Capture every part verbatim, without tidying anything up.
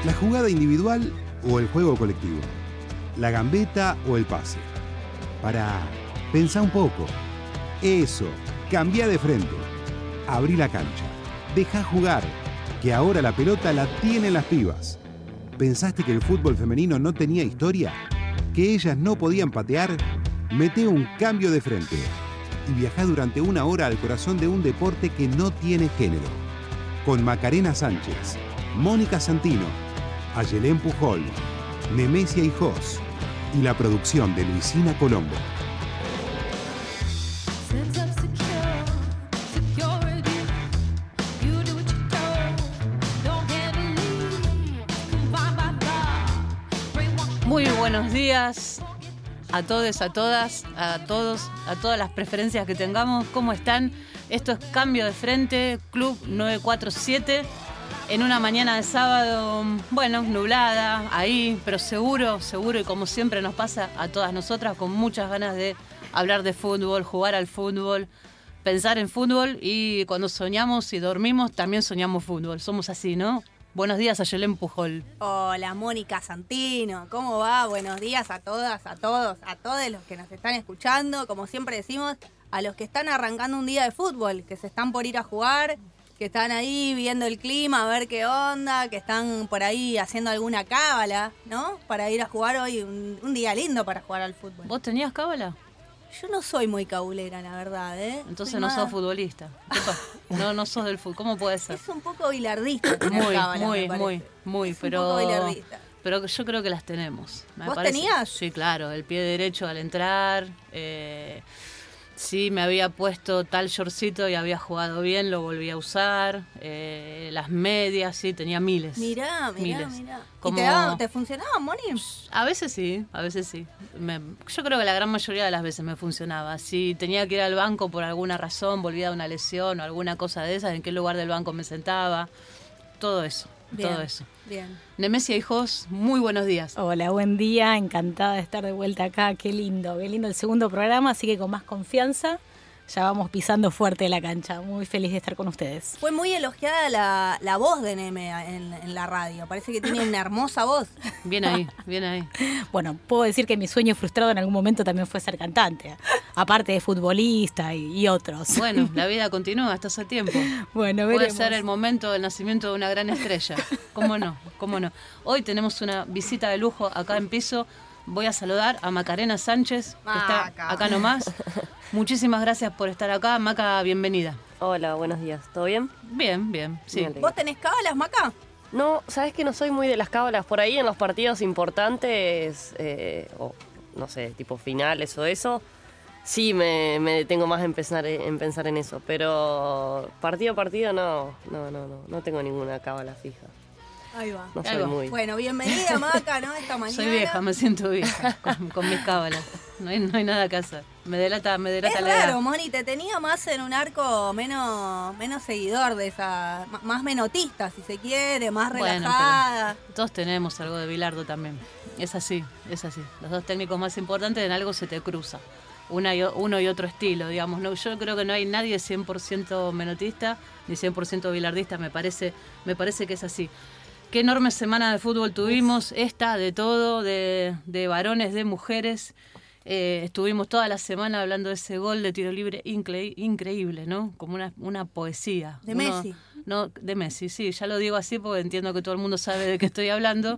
¿La jugada individual o el juego colectivo? ¿La gambeta o el pase? Pará, pensá un poco. Eso, cambia de frente. Abrí la cancha. Dejá jugar, que ahora la pelota la tienen las pibas. ¿Pensaste que el fútbol femenino no tenía historia? ¿Que ellas no podían patear? Mete un cambio de frente y viajá durante una hora al corazón de un deporte que no tiene género. Con Macarena Sánchez, Mónica Santino, Ayelén Pujol, Nemesia Hijos y la producción de Luisina Colombo. Muy buenos días a todos, a todas, a todos, a todas las preferencias que tengamos. ¿Cómo están? Esto es Cambio de Frente, Club nueve cuatro siete. En una mañana de sábado, bueno, nublada, ahí, pero seguro, seguro, y como siempre nos pasa a todas nosotras, con muchas ganas de hablar de fútbol, jugar al fútbol, pensar en fútbol, y cuando soñamos y dormimos, también soñamos fútbol. Somos así, ¿no? Buenos días, Ayelén Pujol. Hola, Mónica Santino, ¿cómo va? Buenos días a todas, a todos, a todos los que nos están escuchando. Como siempre decimos, a los que están arrancando un día de fútbol, que se están por ir a jugar, que están ahí viendo el clima, a ver qué onda, que están por ahí haciendo alguna cábala, ¿no? Para ir a jugar hoy, un, un día lindo para jugar al fútbol. ¿Vos tenías cábala? Yo no soy muy cabulera, la verdad, ¿eh? Entonces soy no más... sos futbolista. No, no sos del fútbol. ¿Cómo puede ser? Es un poco bilardista tener Muy, cábala, muy, me parece. muy, muy, es pero... un poco bilardista. Pero yo creo que las tenemos. Me ¿Vos parece. tenías? Sí, claro. El pie derecho al entrar. Eh, sí, me había puesto tal shortcito y había jugado bien, lo volví a usar. Eh, las medias, sí, tenía miles. Mirá, mirá, miles. mirá. Como... ¿Y te, daba, te funcionaba, Moni? A veces sí, a veces sí. Me, yo creo que la gran mayoría de las veces me funcionaba. Si tenía que ir al banco por alguna razón, volvía de una lesión o alguna cosa de esas, en qué lugar del banco me sentaba. Todo eso, bien, todo eso. Bien. Nemesia Hijos, muy buenos días. Hola, buen día, encantada de estar de vuelta acá. Qué lindo, qué lindo el segundo programa, así que con más confianza ya vamos pisando fuerte la cancha. Muy feliz de estar con ustedes. Fue muy elogiada la, la voz de Neme en, en la radio. Parece que tiene una hermosa voz. Bien ahí, bien ahí. Bueno, puedo decir que mi sueño frustrado en algún momento también fue ser cantante, aparte de futbolista y, y otros. Bueno, la vida continúa, estás a tiempo. Bueno, Puede veremos. ser el momento del nacimiento de una gran estrella. ¿Cómo no? ¿Cómo no? Hoy tenemos una visita de lujo acá en piso. Voy a saludar a Macarena Sánchez, que Maca. está acá nomás. Muchísimas gracias por estar acá. Maca, bienvenida. Hola, buenos días. ¿Todo bien? Bien, bien, sí. Bien. ¿Vos tenés cábalas, Maca? No, sabes que no soy muy de las cábalas. Por ahí en los partidos importantes, eh, o no sé, tipo finales o eso, sí me, me detengo más en pensar, en pensar en eso. Pero partido a partido no, no, no, no, no tengo ninguna cábala fija. Ahí va. No Ahí soy va. muy... Bueno, bienvenida, Maca, ¿no? Esta mañana. Soy vieja, me siento vieja con, con mis cábalas. No hay, no hay nada que hacer. Me delata, me delata Es la edad. raro, Moni, te tenía más en un arco menos, menos seguidor de esa, m- más menotista, si se quiere, más Bueno, relajada. pero todos tenemos algo de Bilardo también. Es así, es así. Los dos técnicos más importantes en algo se te cruza. Una y, uno y otro estilo, digamos. No, yo creo que no hay nadie cien por ciento menotista ni cien por ciento bilardista. Me parece, me parece que es así. Qué enorme semana de fútbol tuvimos, esta, de todo, de, de varones, de mujeres. Eh, estuvimos toda la semana hablando de ese gol de tiro libre incre- increíble, ¿no? Como una, una poesía. De Uno- Messi. No, de Messi, sí, ya lo digo así porque entiendo que todo el mundo sabe de qué estoy hablando,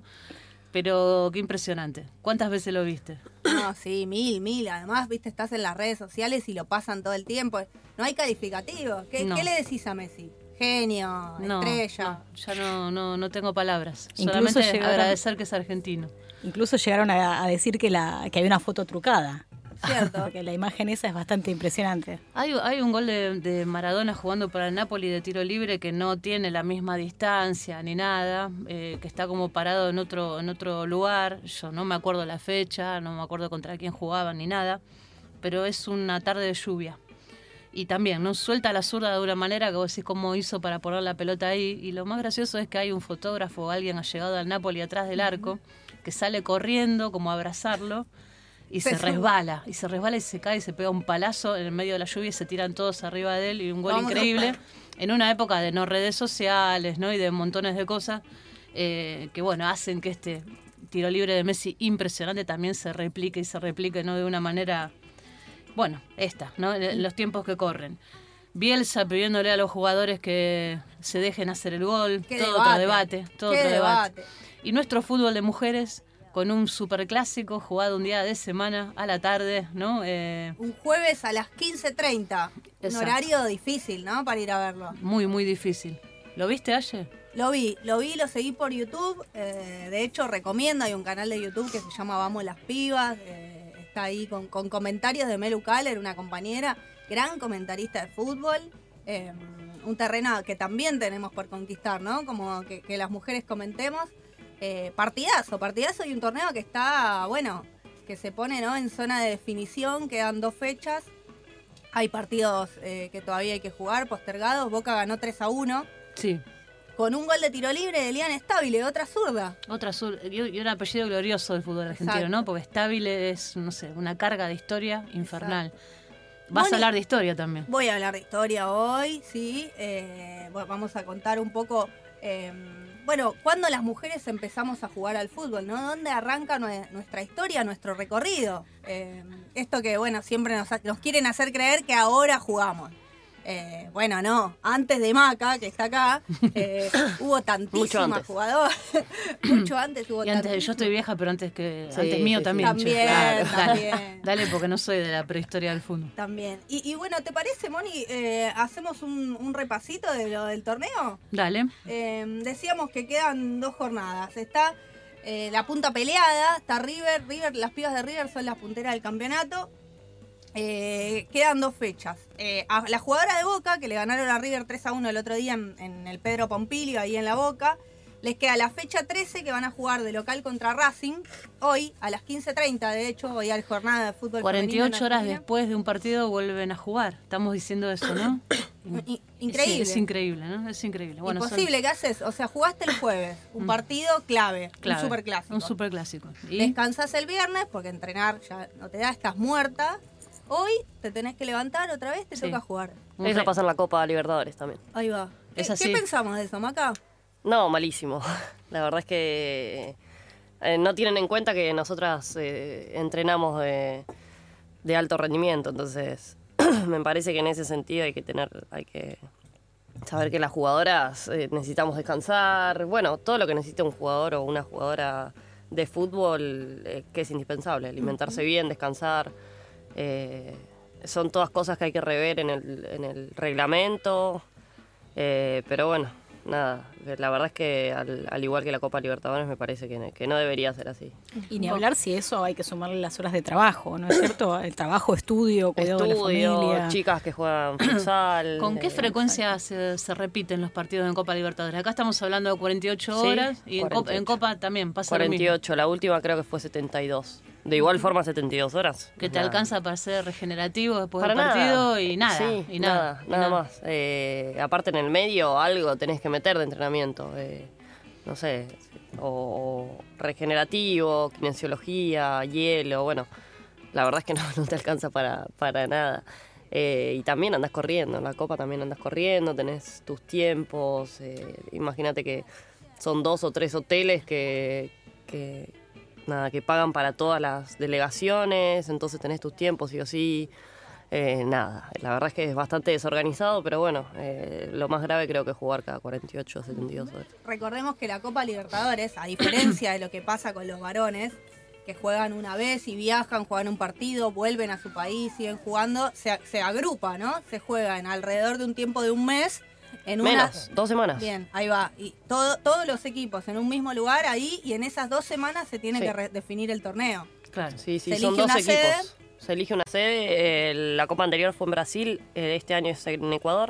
pero qué impresionante. ¿Cuántas veces lo viste? No, sí, mil, mil. Además, viste, estás en las redes sociales y lo pasan todo el tiempo. No hay calificativo. ¿Qué, No. ¿qué le decís a Messi? Genio, No, estrella. no, ya no, no, no tengo palabras. Incluso Solamente llegaron- agradecer que es argentino. Incluso llegaron a, a decir que, la, que había una foto trucada. Cierto. Porque la imagen esa es bastante impresionante. Hay, hay un gol de, de Maradona jugando para el Napoli de tiro libre que no tiene la misma distancia ni nada, eh, que está como parado en otro, en otro lugar. Yo no me acuerdo la fecha, no me acuerdo contra quién jugaban ni nada, pero es una tarde de lluvia. Y también, ¿no? Suelta la zurda de una manera que vos decís cómo hizo para poner la pelota ahí. Y lo más gracioso es que hay un fotógrafo o alguien ha llegado al Napoli atrás del arco, que sale corriendo como a abrazarlo y se, Se sube. resbala. Y se resbala y se cae y se pega un palazo en el medio de la lluvia y se tiran todos arriba de él. Y un gol Vamos a increíble. ver. En una época de no redes sociales, ¿no? Y de montones de cosas. eh, que bueno, hacen que este tiro libre de Messi impresionante también se replique y se replique, ¿no? De una manera, bueno, esta, ¿no? En los tiempos que corren. Bielsa pidiéndole a los jugadores que se dejen hacer el gol, Qué todo debate, otro debate, todo qué otro debate. debate. Y nuestro fútbol de mujeres con un superclásico jugado un día de semana a la tarde, ¿no? Eh, Un jueves a las quince treinta. Un Exacto. horario difícil, ¿no? Para ir a verlo. muy, muy difícil. ¿Lo viste, Aye? Lo vi, lo vi, lo seguí por YouTube. Eh, de hecho, recomiendo, hay un canal de YouTube que se llama Vamos las Pibas. Eh, está ahí con, con comentarios de Melu Kaller, una compañera, gran comentarista de fútbol. Eh, un terreno que también tenemos por conquistar, ¿no? Como que, que las mujeres comentemos. Eh, partidazo, partidazo y un torneo que está, bueno, que se pone, ¿no? En zona de definición, quedan dos fechas. Hay partidos eh, que todavía hay que jugar, postergados. Boca ganó tres a uno. Sí. Con un gol de tiro libre de Elian Stabile, otra zurda. Otra azul, y y un apellido glorioso del fútbol argentino, Exacto. ¿no? Porque Stabile es, no sé, una carga de historia infernal. Vas Moni, a hablar de historia también. Voy a hablar de historia hoy, sí. Eh, bueno, vamos a contar un poco, eh, bueno, cuándo las mujeres empezamos a jugar al fútbol, ¿no? ¿Dónde arranca nue- nuestra historia, nuestro recorrido? Eh, esto que, bueno, siempre nos, ha- nos quieren hacer creer que ahora jugamos. Eh, bueno, no, antes de Maca, que está acá, eh, hubo Mucho tantísimas antes. jugadoras. Mucho antes hubo Y antes, yo tantísimas. estoy vieja, pero antes que Sí, antes mío sí, sí. también. che. También, Claro, dale, también. dale, porque no soy de la prehistoria del fútbol. También. Y, y bueno, ¿te parece, Moni? Eh, ¿Hacemos un, un repasito de lo del torneo? Dale. Eh, decíamos que quedan dos jornadas. Está eh, la punta peleada, está River. River, las pibas de River son las punteras del campeonato. Eh, quedan dos fechas. Eh, a la jugadora de Boca, que le ganaron a River tres a uno el otro día en, en el Pedro Pompilio, ahí en la Boca, les queda la fecha trece, que van a jugar de local contra Racing, hoy a las quince treinta, de hecho, hoy hay jornada de fútbol cuarenta y femenino en ocho horas Argentina. después de un partido vuelven a jugar. Estamos diciendo eso, ¿no? I- Increíble. Sí, es increíble, ¿no? Es increíble. Bueno, son- Imposible, ¿qué haces? O sea, jugaste el jueves, un Mm. partido clave, clave, un superclásico. Un superclásico. Y Descansás el viernes porque entrenar ya no te da, estás muerta. Hoy te tenés que levantar otra vez, te Sí. toca jugar. un Eso re- pasa en la Copa Libertadores también. Ahí va. ¿Qué, Es así. ¿qué pensamos de eso, Maca? No, malísimo. La verdad es que eh, no tienen en cuenta que nosotras eh, entrenamos de, de alto rendimiento, entonces me parece que en ese sentido hay que tener, hay que saber que las jugadoras eh, necesitamos descansar, bueno, todo lo que necesita un jugador o una jugadora de fútbol eh, que es indispensable, alimentarse bien, descansar, eh, son todas cosas que hay que rever en el, en el reglamento, eh, pero bueno, nada, la verdad es que al, al igual que la Copa Libertadores me parece que, que no debería ser así. Y ni hablar si eso hay que sumarle las horas de trabajo, ¿no es cierto? El trabajo, estudio, cuidado de la Estudio, familia. chicas que juegan futsal. ¿Con qué eh, frecuencia se, se repiten los partidos en Copa Libertadores? Acá estamos hablando de cuarenta y ocho Sí, horas y en Copa, en cuarenta y ocho. Copa también pasa lo cuarenta y mismo. ocho, la última creo que fue setenta y dos. De igual forma setenta y dos horas. Que te Nada. alcanza para ser regenerativo después Para del partido nada. y nada. Sí, y nada, nada, y nada más. Eh, aparte en el medio algo tenés que meter de entrenamiento. eh, no sé, o, o regenerativo, kinesiología, hielo, bueno. La verdad es que no, no te alcanza para, para nada. Eh, y también andás corriendo, en la Copa también andás corriendo, tenés tus tiempos. eh, Imagínate que son dos o tres hoteles que, que, nada, que pagan para todas las delegaciones, entonces tenés tus tiempos sí o sí. Eh, nada, la verdad es que es bastante desorganizado, pero bueno, eh, lo más grave creo que es jugar cada cuarenta y ocho o setenta y dos horas. Recordemos que la Copa Libertadores, a diferencia de lo que pasa con los varones, que juegan una vez y viajan, juegan un partido, vuelven a su país, siguen jugando, se, se agrupa, ¿no? Se juega en alrededor de un tiempo de un mes. En una, Menos, dos semanas. Bien, ahí va. Y todo, todos los equipos en un mismo lugar ahí y en esas dos semanas se tiene Sí. que re- definir el torneo. Claro. Sí, sí, Se son elige dos una equipos. sede. Se elige una sede, eh, la Copa anterior fue en Brasil, eh, este año es en Ecuador.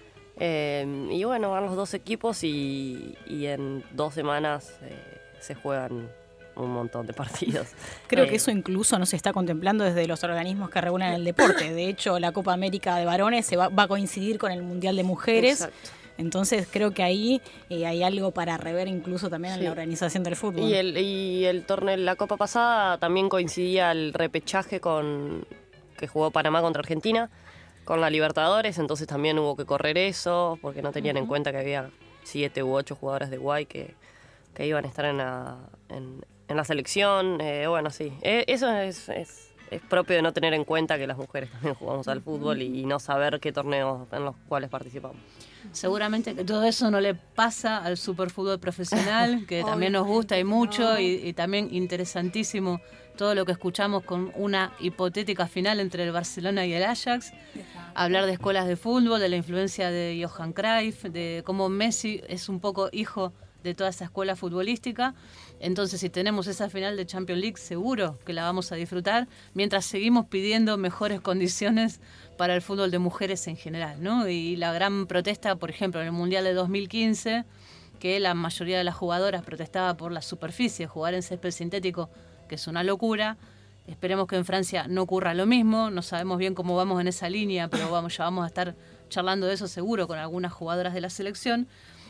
Eh, y bueno, van los dos equipos y, y en dos semanas eh, se juegan un montón de partidos. Creo Eh, que eso incluso no se está contemplando desde los organismos que regulan el deporte. De hecho, la Copa América de varones se va, va a coincidir con el Mundial de Mujeres. Exacto. Entonces creo que ahí eh, hay algo para rever incluso también en Sí. la organización del fútbol. Y el, y el torneo, la Copa pasada también coincidía el repechaje con que jugó Panamá contra Argentina, con la Libertadores, entonces también hubo que correr eso, porque no tenían en cuenta que había siete u ocho jugadoras de Guay que que iban a estar en la, en, en la selección. Eh, bueno, sí, eh, eso es, es, es propio de no tener en cuenta que las mujeres también jugamos al fútbol y, y no saber qué torneos en los cuales participamos. Seguramente que todo eso no le pasa al superfútbol profesional, que también nos gusta y mucho, no. y, y también interesantísimo todo lo que escuchamos con una hipotética final entre el Barcelona y el Ajax. Hablar de escuelas de fútbol, de la influencia de Johan Cruyff, de cómo Messi es un poco hijo de toda esa escuela futbolística. Entonces, si tenemos esa final de Champions League, seguro que la vamos a disfrutar, mientras seguimos pidiendo mejores condiciones para el fútbol de mujeres en general, ¿no? Y la gran protesta, por ejemplo, en el Mundial de dos mil quince, que la mayoría de las jugadoras protestaba por la superficie, jugar en césped sintético, que es una locura. Esperemos que en Francia no ocurra lo mismo, no sabemos bien cómo vamos en esa línea, pero vamos, ya vamos a estar charlando de eso seguro con algunas jugadoras de la selección.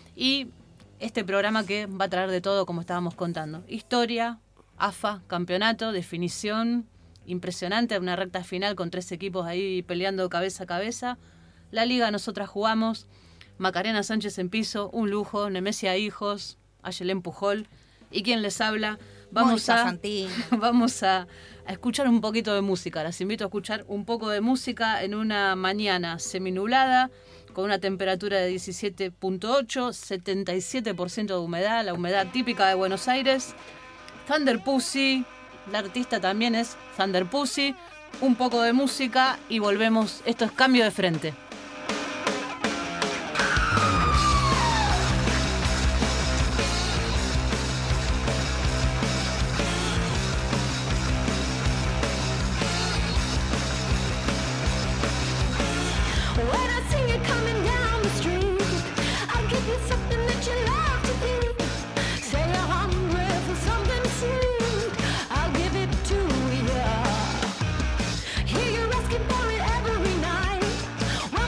Y este programa que va a traer de todo, como estábamos contando. Historia, A F A, campeonato, definición, impresionante, una recta final con tres equipos ahí peleando cabeza a cabeza. La Liga nosotras jugamos, Macarena Sánchez en piso, un lujo, Nemesia Hijos, Ayelén Pujol, y quien les habla. Vamos a, vamos a, a escuchar un poquito de música. Las invito a escuchar un poco de música en una mañana seminublada, con una temperatura de diecisiete punto ocho, setenta y siete por ciento de humedad, la humedad típica de Buenos Aires. Thunder Pussy, la artista también es Thunder Pussy. Un poco de música y volvemos. Esto es Cambio de Frente. Hear you asking for it every night. Well,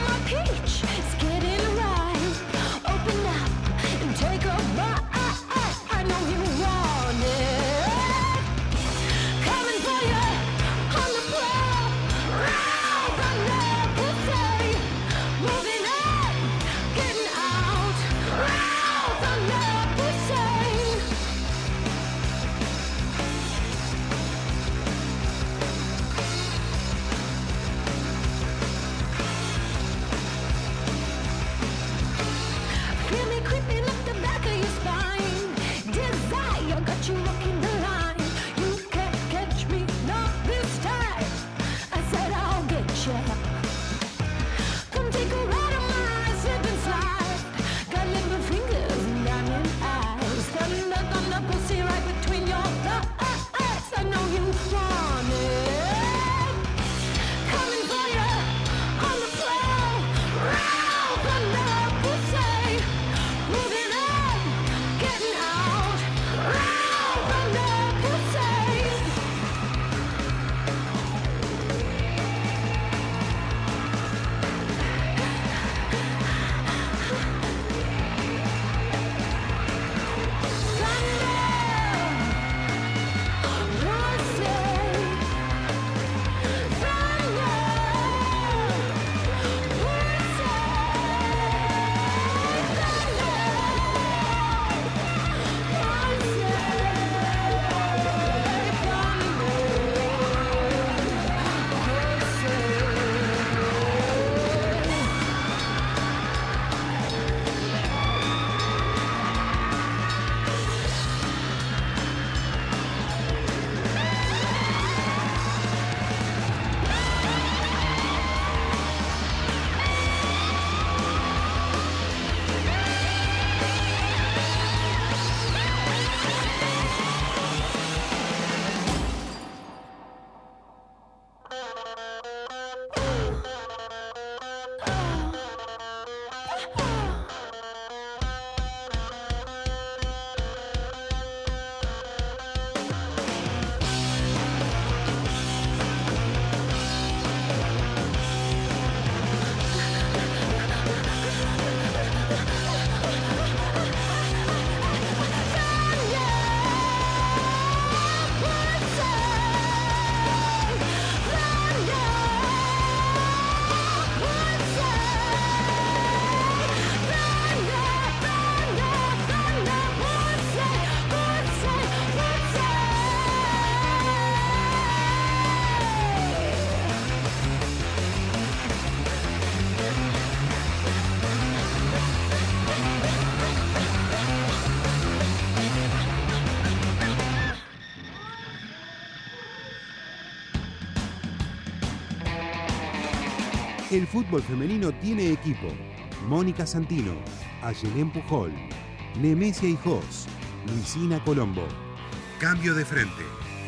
El fútbol femenino tiene equipo. Mónica Santino, Ayelén Pujol, Nemesia Hijos, Luisina Colombo. Cambio de frente.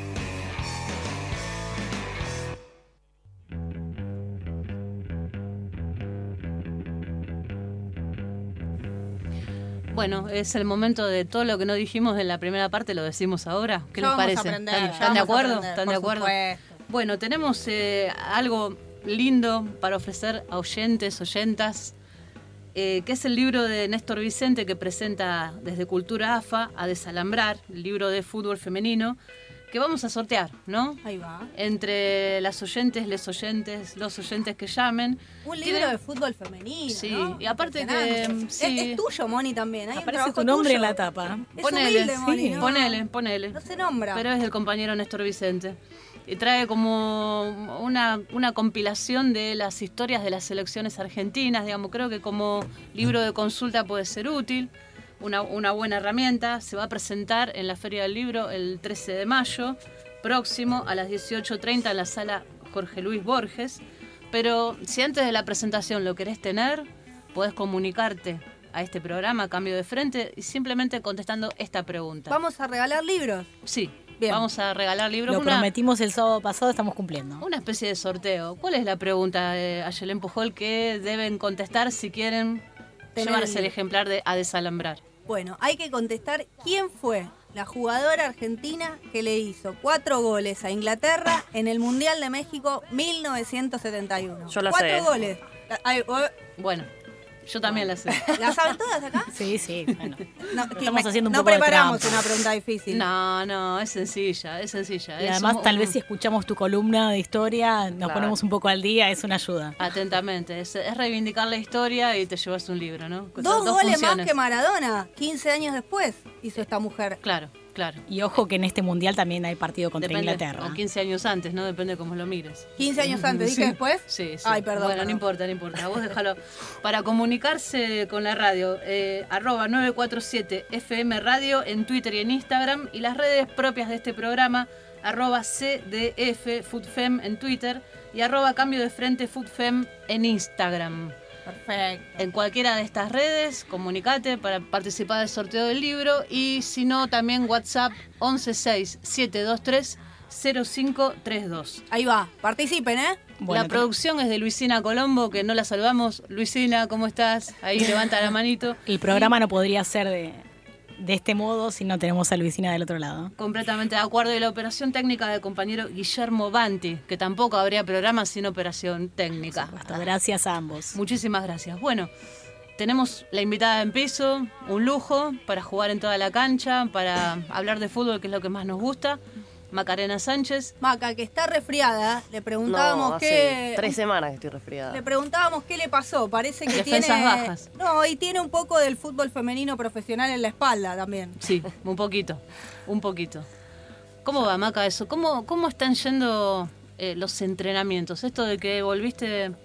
Bueno, es el momento de todo lo que no dijimos en la primera parte, lo decimos ahora. ¿Qué Ya les vamos a parece? aprender, ¿Están, ya están de vamos a acuerdo? aprender, ¿Están de por acuerdo? supuesto. Bueno, tenemos eh, algo lindo para ofrecer a oyentes, oyentas, eh, que es el libro de Néstor Vicente que presenta desde Cultura A F A a Desalambrar, el libro de fútbol femenino, que vamos a sortear, ¿no? Ahí va. Entre las oyentes, les oyentes, los oyentes que llamen. Un Tiene- libro de fútbol femenino. Sí, ¿no? y aparte que, Impresionante. sí. Es, es tuyo, Moni, también. Hay un Aparece trabajo tu nombre tuyo. en la tapa. Es Ponele, humilde, Moni, sí. ¿no? Ponele, ponele. No se nombra. Pero es del compañero Néstor Vicente. Y trae como una, una compilación de las historias de las selecciones argentinas, digamos, creo que como libro de consulta puede ser útil, una, una buena herramienta. Se va a presentar en la Feria del Libro el trece de mayo próximo a las dieciocho treinta en la sala Jorge Luis Borges. Pero si antes de la presentación lo querés tener, podés comunicarte a este programa, Cambio de Frente, y simplemente contestando esta pregunta. Vamos a regalar libros. Sí, Bien. vamos a regalar libros. Lo Una, prometimos el sábado pasado, estamos cumpliendo. una especie de sorteo. ¿Cuál es la pregunta, eh, Ayelén Pujol, que deben contestar si quieren Tener llevarse el- el ejemplar de A Desalambrar? Bueno, hay que contestar quién fue la jugadora argentina que le hizo cuatro goles a Inglaterra en el Mundial de México mil novecientos setenta y uno. Yo la cuatro sé. goles. Ay, o- Bueno, yo también la sé. ¿las saben todas acá? Sí, sí, bueno. No, Estamos haciendo un no poco de preparamos trampa. una pregunta difícil. No, no, es sencilla, es sencilla. Y Es además, un- tal vez un- si escuchamos tu columna de historia, nos Claro. ponemos un poco al día, es una ayuda. Atentamente, es, es reivindicar la historia y te llevas un libro, ¿no? Con Dos goles funciones. más que Maradona. quince años después hizo esta mujer. Claro, claro. Y ojo que en este mundial también hay partido contra Depende, Inglaterra. o quince años antes, ¿no? Depende cómo lo mires. quince años antes, ¿dije Sí. después? Sí, sí. Ay, perdón. Bueno, perdón. no importa, no importa. Vos déjalo. Para comunicarse con la radio, eh, arroba nueve cuatro siete F M Radio en Twitter y en Instagram, y las redes propias de este programa, arroba C D F FoodFem en Twitter y arroba Cambio de Frente FoodFem en Instagram. Perfecto. En cualquiera de estas redes, comunicate para participar del sorteo del libro, y si no, también WhatsApp once seis siete dos tres cero cinco tres dos. Ahí va, participen, ¿eh? Bueno, La producción es de Luisina Colombo, que no la saludamos. Luisina, ¿cómo estás? Ahí levanta la manito. el programa no podría ser de, de este modo si no tenemos a Luisina del otro lado. Completamente de acuerdo. Y la operación técnica del compañero Guillermo Banti, que tampoco habría programa sin operación técnica. Por supuesto, gracias a ambos. Muchísimas gracias. Bueno, tenemos la invitada en piso, un lujo para jugar en toda la cancha, para hablar de fútbol, que es lo que más nos gusta. Macarena Sánchez. Maca, que está resfriada, le preguntábamos No, hace qué. tres semanas que estoy resfriada. Le preguntábamos qué le pasó. Parece que Defensas tiene. bajas. No, y tiene un poco del fútbol femenino profesional en la espalda también. Sí, un poquito, un poquito. ¿Cómo va, Maca, eso? ¿Cómo, cómo están yendo eh, los entrenamientos? Esto de que volviste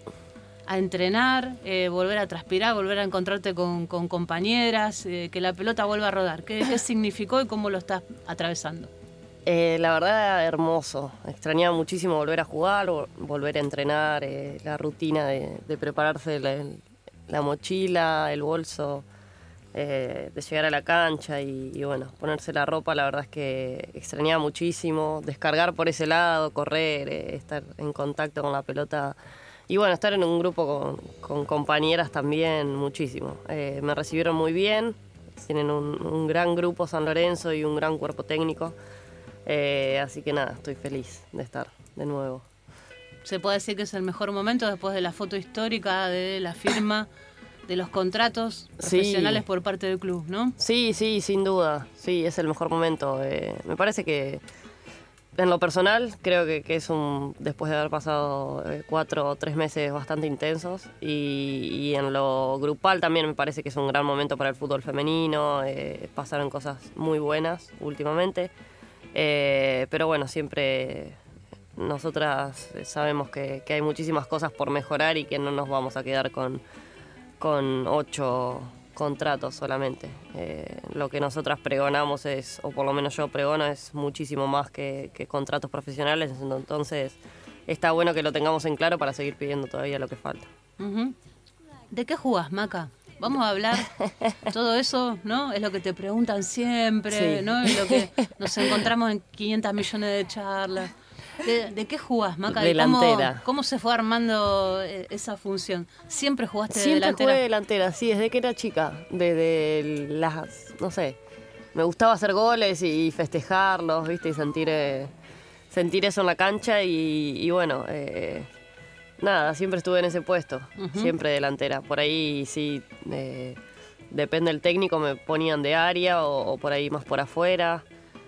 a entrenar, eh, volver a transpirar, volver a encontrarte con, con compañeras, eh, que la pelota vuelva a rodar. ¿Qué, qué significó y cómo lo estás atravesando? Eh, la verdad, hermoso. Extrañaba muchísimo volver a jugar, vo- volver a entrenar, eh, la rutina de, de prepararse la, la mochila, el bolso, eh, de llegar a la cancha y, y bueno, ponerse la ropa. La verdad es que extrañaba muchísimo. Descargar por ese lado, correr, eh, estar en contacto con la pelota. Y bueno, estar en un grupo con, con compañeras también, muchísimo. Eh, me recibieron muy bien. Tienen un, un gran grupo San Lorenzo y un gran cuerpo técnico. Eh, así que nada, estoy feliz de estar de nuevo. ¿Se puede decir que es el mejor momento después de la foto histórica, de la firma, de los contratos Sí. profesionales por parte del club, ¿no? Sí, sí, sin duda. Sí, es el mejor momento. Eh, me parece que en lo personal creo que, que es un, después de haber pasado eh, cuatro o tres meses bastante intensos, y, y en lo grupal también me parece que es un gran momento para el fútbol femenino. Eh, pasaron cosas muy buenas últimamente. Eh, pero bueno, siempre nosotras sabemos que, que hay muchísimas cosas por mejorar y que no nos vamos a quedar con, con ocho contratos solamente. Eh, lo que nosotras pregonamos es, o por lo menos yo pregono, es muchísimo más que, que contratos profesionales. Entonces está bueno que lo tengamos en claro para seguir pidiendo todavía lo que falta. Uh-huh. ¿De qué jugás, Maca? Vamos a hablar, todo eso, ¿no? Es lo que te preguntan siempre, Sí. ¿no? Es lo que nos encontramos en quinientos millones de charlas. ¿De, de qué jugás, Maca? ¿Y cómo, Delantera. cómo se fue armando eh, esa función? ¿Siempre jugaste de Siempre delantera? jugué delantera, sí, desde que era chica. Desde las, no sé, me gustaba hacer goles y festejarlos, ¿viste? Y sentir, eh, sentir eso en la cancha y, y bueno, eh, nada, siempre estuve en ese puesto, Ujú. siempre delantera. Por ahí sí, eh, depende del técnico, me ponían de área o, o por ahí más por afuera.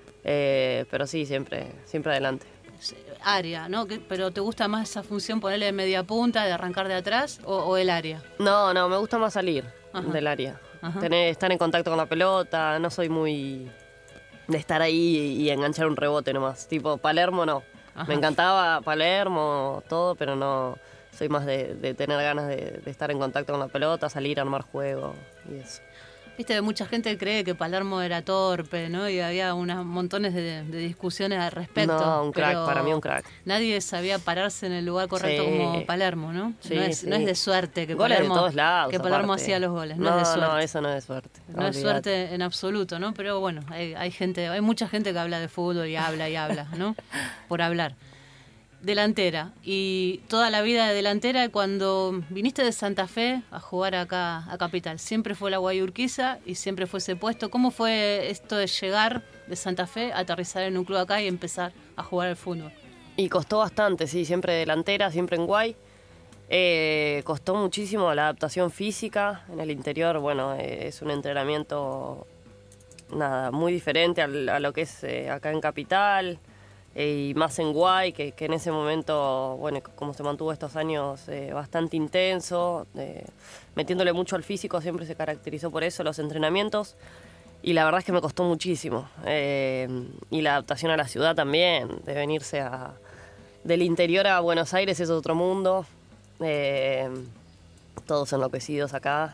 Eh, pero sí, siempre, siempre adelante. Área, ¿no? ¿Qué- ¿Pero te gusta más esa función, ponerle de media punta, de arrancar de atrás o, o el área? No, no, me gusta más salir Ajá. del área. Ajá. Tener, estar en contacto con la pelota, no soy muy de estar ahí y enganchar un rebote nomás. Tipo, Palermo no. Ajá. Me encantaba Palermo, todo, pero no soy más de, de tener ganas de, de estar en contacto con la pelota, salir a armar juego y eso. Viste, mucha gente cree que Palermo era torpe, ¿no? Y había unas montones de, de discusiones al respecto. No, un crack, pero para mí un crack. Nadie sabía pararse en el lugar correcto Sí. como Palermo, ¿no? Sí, no, es, sí. no es de suerte que Goles Palermo, de todos lados, que Palermo aparte. hacía los goles, no, No, es de suerte. no, eso no es de suerte. No es Olvídate. suerte en absoluto, ¿no? Pero bueno, hay, hay gente, hay mucha gente que habla de fútbol y habla y habla, ¿no? Por hablar. Delantera. Y toda la vida de delantera, cuando viniste de Santa Fe a jugar acá a Capital, siempre fue la Guayurquiza y siempre fue ese puesto. ¿Cómo fue esto de llegar de Santa Fe, aterrizar en un club acá y empezar a jugar al fútbol? Y costó bastante, sí, siempre delantera, siempre en Guay. Eh, costó muchísimo la adaptación física. En el interior, bueno, eh, es un entrenamiento nada, muy diferente al- a lo que es eh, acá en Capital. Eh, y más en Guay, que, que en ese momento, bueno, como se mantuvo estos años, eh, bastante intenso, eh, metiéndole mucho al físico, siempre se caracterizó por eso, los entrenamientos. Y la verdad es que me costó muchísimo. Eh, y la adaptación a la ciudad también, de venirse a, del interior a Buenos Aires es otro mundo. Eh, todos enloquecidos acá.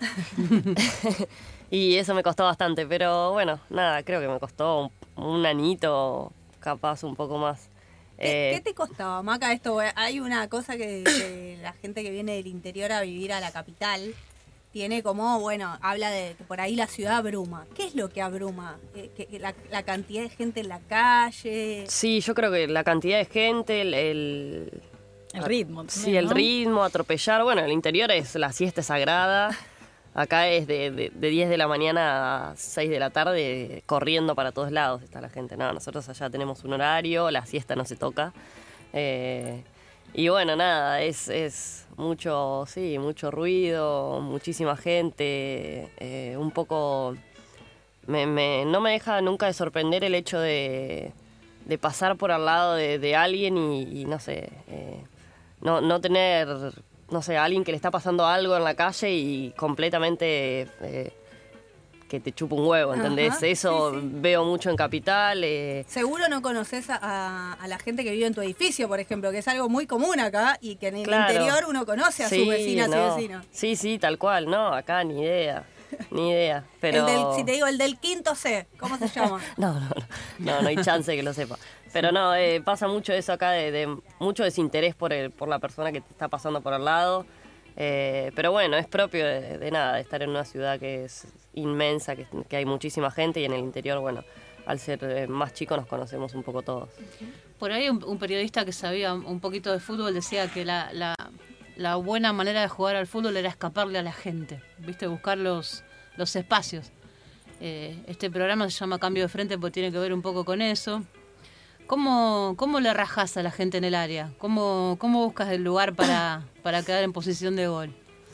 Y eso me costó bastante, pero bueno, nada, creo que me costó un, un añito, capaz un poco más. ¿Qué, Eh, qué te costaba, Maca, esto? Hay una cosa que, que la gente que viene del interior a vivir a la capital tiene como, bueno, habla de que por ahí la ciudad abruma. ¿Qué es lo que abruma? Eh, que- que la, la cantidad de gente en la calle. Sí, yo creo que la cantidad de gente, el... el El ritmo. sí, también, el ¿no? ritmo, atropellar. Bueno, el interior es la siesta sagrada. Acá es de, de, de diez de la mañana a seis de la tarde, corriendo para todos lados está la gente. No, nosotros allá tenemos un horario, la siesta no se toca. Eh, y bueno, nada, es, es mucho, sí, mucho ruido, muchísima gente, eh, un poco... Me, me- no me deja nunca de sorprender el hecho de, de pasar por al lado de, de alguien y, y no sé, eh, no, no tener, no sé, a alguien que le está pasando algo en la calle y completamente eh, que te chupa un huevo, ¿entendés? Ajá, Eso sí, sí. veo mucho en Capital. eh, Seguro no conoces a, a- a la gente que vive en tu edificio, por ejemplo, que es algo muy común acá y que en el Claro. interior uno conoce a sí, sus vecinas no. y vecinos. Sí, sí, tal cual, no, acá ni idea, ni idea. Pero... El del, si te digo el del quinto C, ¿cómo se llama? No, no, no, no, no hay chance de que lo sepa. Pero no, eh, pasa mucho eso acá, de, de mucho desinterés por, el, por la persona que te está pasando por al lado. Eh, pero bueno, es propio de, de nada, de estar en una ciudad que es inmensa, que, que hay muchísima gente y en el interior, bueno, al ser eh, más chico nos conocemos un poco todos. Por ahí un, un periodista que sabía un poquito de fútbol decía que la, la, la buena manera de jugar al fútbol era escaparle a la gente, ¿viste? Buscar los, los espacios. Eh, este programa se llama Cambio de Frente porque tiene que ver un poco con eso. ¿Cómo, cómo le rajás a la gente en el área? ¿Cómo, cómo buscas el lugar para, para quedar en posición de gol?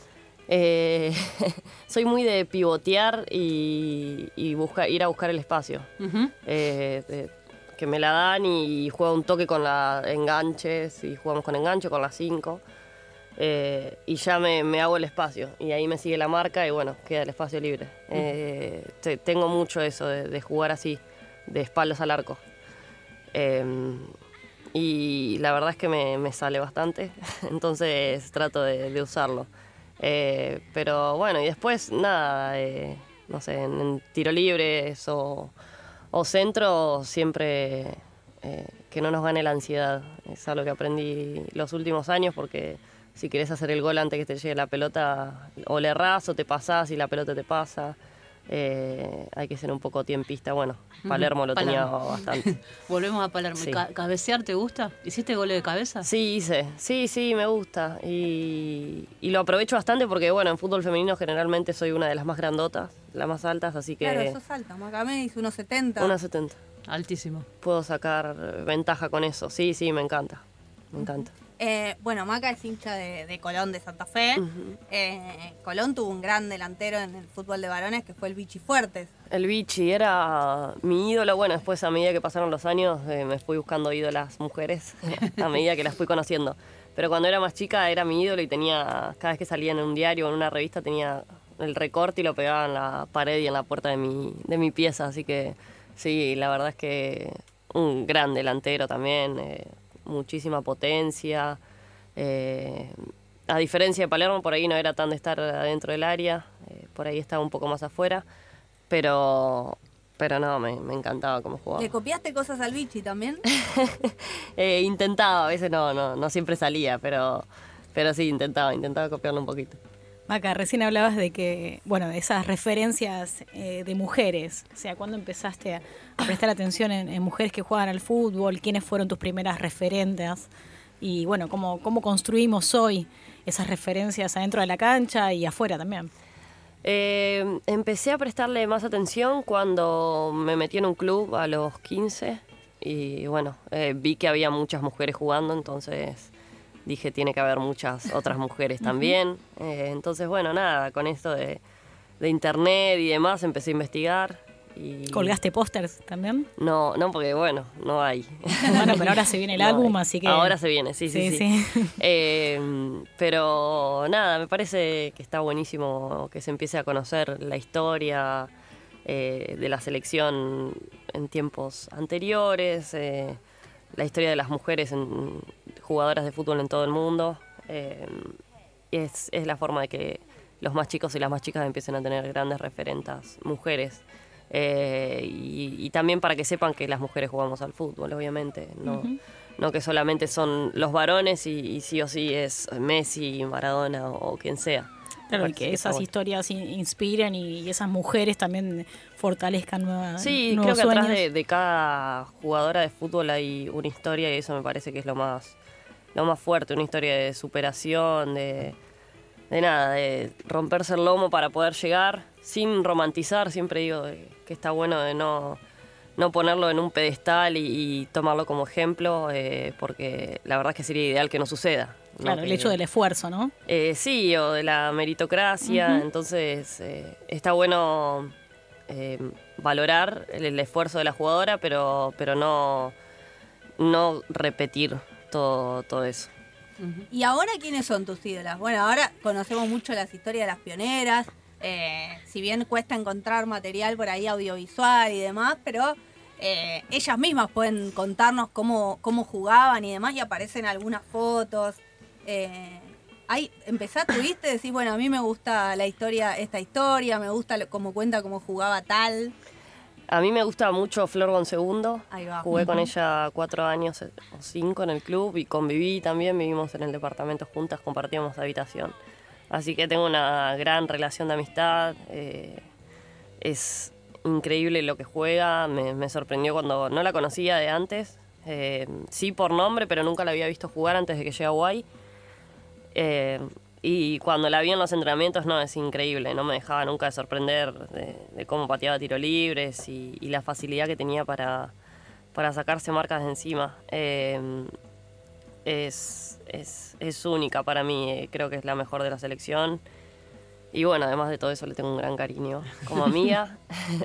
Eh, soy muy de pivotear y, y busca, ir a buscar el espacio. Ujú. Eh, eh, que me la dan y juego un toque con la enganches y jugamos con enganche con las cinco eh, y ya me, me hago el espacio y ahí me sigue la marca y bueno, queda el espacio libre. Eh, te- tengo mucho eso de, de jugar así, de espaldas al arco. Eh, y la verdad es que me, me sale bastante, entonces trato de, de usarlo. Eh, pero bueno, y después nada, eh, no sé, en, en tiro libres o, o centro siempre eh, que no nos gane la ansiedad. Es algo que aprendí los últimos años porque si querés hacer el gol antes que te llegue la pelota, o le errás o te pasás y la pelota te pasa. Eh, hay que ser un poco tiempista. Bueno, Palermo lo Palermo. tenía bastante. Volvemos a Palermo. Sí. Ca- ¿Cabecear te gusta? ¿Hiciste goles de cabeza? Sí, hice. Sí, sí, me gusta. Y, y lo aprovecho bastante porque, bueno, en fútbol femenino generalmente soy una de las más grandotas, las más altas, así que... Claro, sos alta. Macamé hizo unos setenta. Una setenta. Altísimo. Puedo sacar ventaja con eso. Sí, sí, me encanta. Me encanta. Eh, bueno, Maca es hincha de, de Colón de Santa Fe. Ujú. Eh, Colón tuvo un gran delantero en el fútbol de varones que fue el Vichy Fuertes. El Vichy era mi ídolo. Bueno, después a medida que pasaron los años eh, me fui buscando ídolas mujeres a medida que las fui conociendo. Pero cuando era más chica era mi ídolo y tenía, cada vez que salía en un diario o en una revista tenía el recorte y lo pegaba en la pared y en la puerta de mi, de mi pieza. Así que sí, la verdad es que un gran delantero también, eh, muchísima potencia. Eh, a diferencia de Palermo, por ahí no era tan de estar adentro del área, eh, por ahí estaba un poco más afuera. Pero, pero no, me, me encantaba cómo jugaba. ¿Le copiaste cosas al Vichy también? eh, intentaba, a veces no, no, no siempre salía, pero, pero sí, intentaba, intentaba copiarlo un poquito. Maca, recién hablabas de que, bueno, de esas referencias eh, de mujeres. O sea, ¿cuándo empezaste a, a prestar atención en, en mujeres que juegan al fútbol? ¿Quiénes fueron tus primeras referentes? Y bueno, ¿cómo, cómo construimos hoy esas referencias adentro de la cancha y afuera también? Eh, empecé a prestarle más atención cuando me metí en un club a los quince y bueno, eh, vi que había muchas mujeres jugando, entonces dije tiene que haber muchas otras mujeres también. Eh, entonces bueno, nada, con esto de, de internet y demás empecé a investigar. Y ¿Colgaste pósters también? No, no, porque bueno, no hay. Bueno, pero ahora se viene el No álbum, hay. así que... Ahora se viene, sí, sí, sí. Sí, sí. Eh, pero nada, me parece que está buenísimo que se empiece a conocer la historia eh, de la selección en tiempos anteriores, eh, la historia de las mujeres en, jugadoras de fútbol en todo el mundo. Eh, es, es la forma de que los más chicos y las más chicas empiecen a tener grandes referentas mujeres. Eh, y, y también para que sepan que las mujeres jugamos al fútbol, obviamente, no, uh-huh. no que solamente son los varones y, y sí o sí es Messi, Maradona o, o quien sea. Claro, y que, que esas historias inspiren y, y esas mujeres también fortalezcan nuevas. Sí, nuevos creo que sueños. atrás de, de cada jugadora de fútbol hay una historia y eso me parece que es lo más, lo más fuerte, una historia de superación, de, de nada, de romperse el lomo para poder llegar. Sin romantizar, siempre digo que está bueno de no, no ponerlo en un pedestal y, y tomarlo como ejemplo, eh, porque la verdad es que sería ideal que no suceda. Claro, ¿no? el que, hecho del esfuerzo, ¿no? Eh, sí, o de la meritocracia, uh-huh. entonces eh, está bueno eh, valorar el, el esfuerzo de la jugadora, pero, pero no, no repetir todo, todo eso. Uh-huh. ¿Y ahora quiénes son tus ídolas? Bueno, ahora conocemos mucho las historias de las pioneras. Eh, si bien cuesta encontrar material por ahí audiovisual y demás, pero eh, ellas mismas pueden contarnos cómo, cómo jugaban y demás, y aparecen algunas fotos. Eh, ahí empezaste, tuviste, decís, bueno, a mí me gusta la historia, esta historia, me gusta cómo cuenta cómo jugaba tal. A mí me gusta mucho Flor Bonsegundo. Ahí va. Jugué uh-huh. con ella cuatro años o cinco en el club y conviví también, vivimos en el departamento juntas, compartíamos habitación. Así que tengo una gran relación de amistad, eh, es increíble lo que juega, me, me sorprendió cuando no la conocía de antes, eh, sí por nombre, pero nunca la había visto jugar antes de que llegue a Uruguay. Eh, y cuando la vi en los entrenamientos, no, es increíble, no me dejaba nunca de sorprender de, de cómo pateaba tiro libres y, y la facilidad que tenía para, para sacarse marcas de encima. Eh, Es, es, es única para mí, eh, creo que es la mejor de la selección. Y bueno, además de todo eso le tengo un gran cariño como amiga.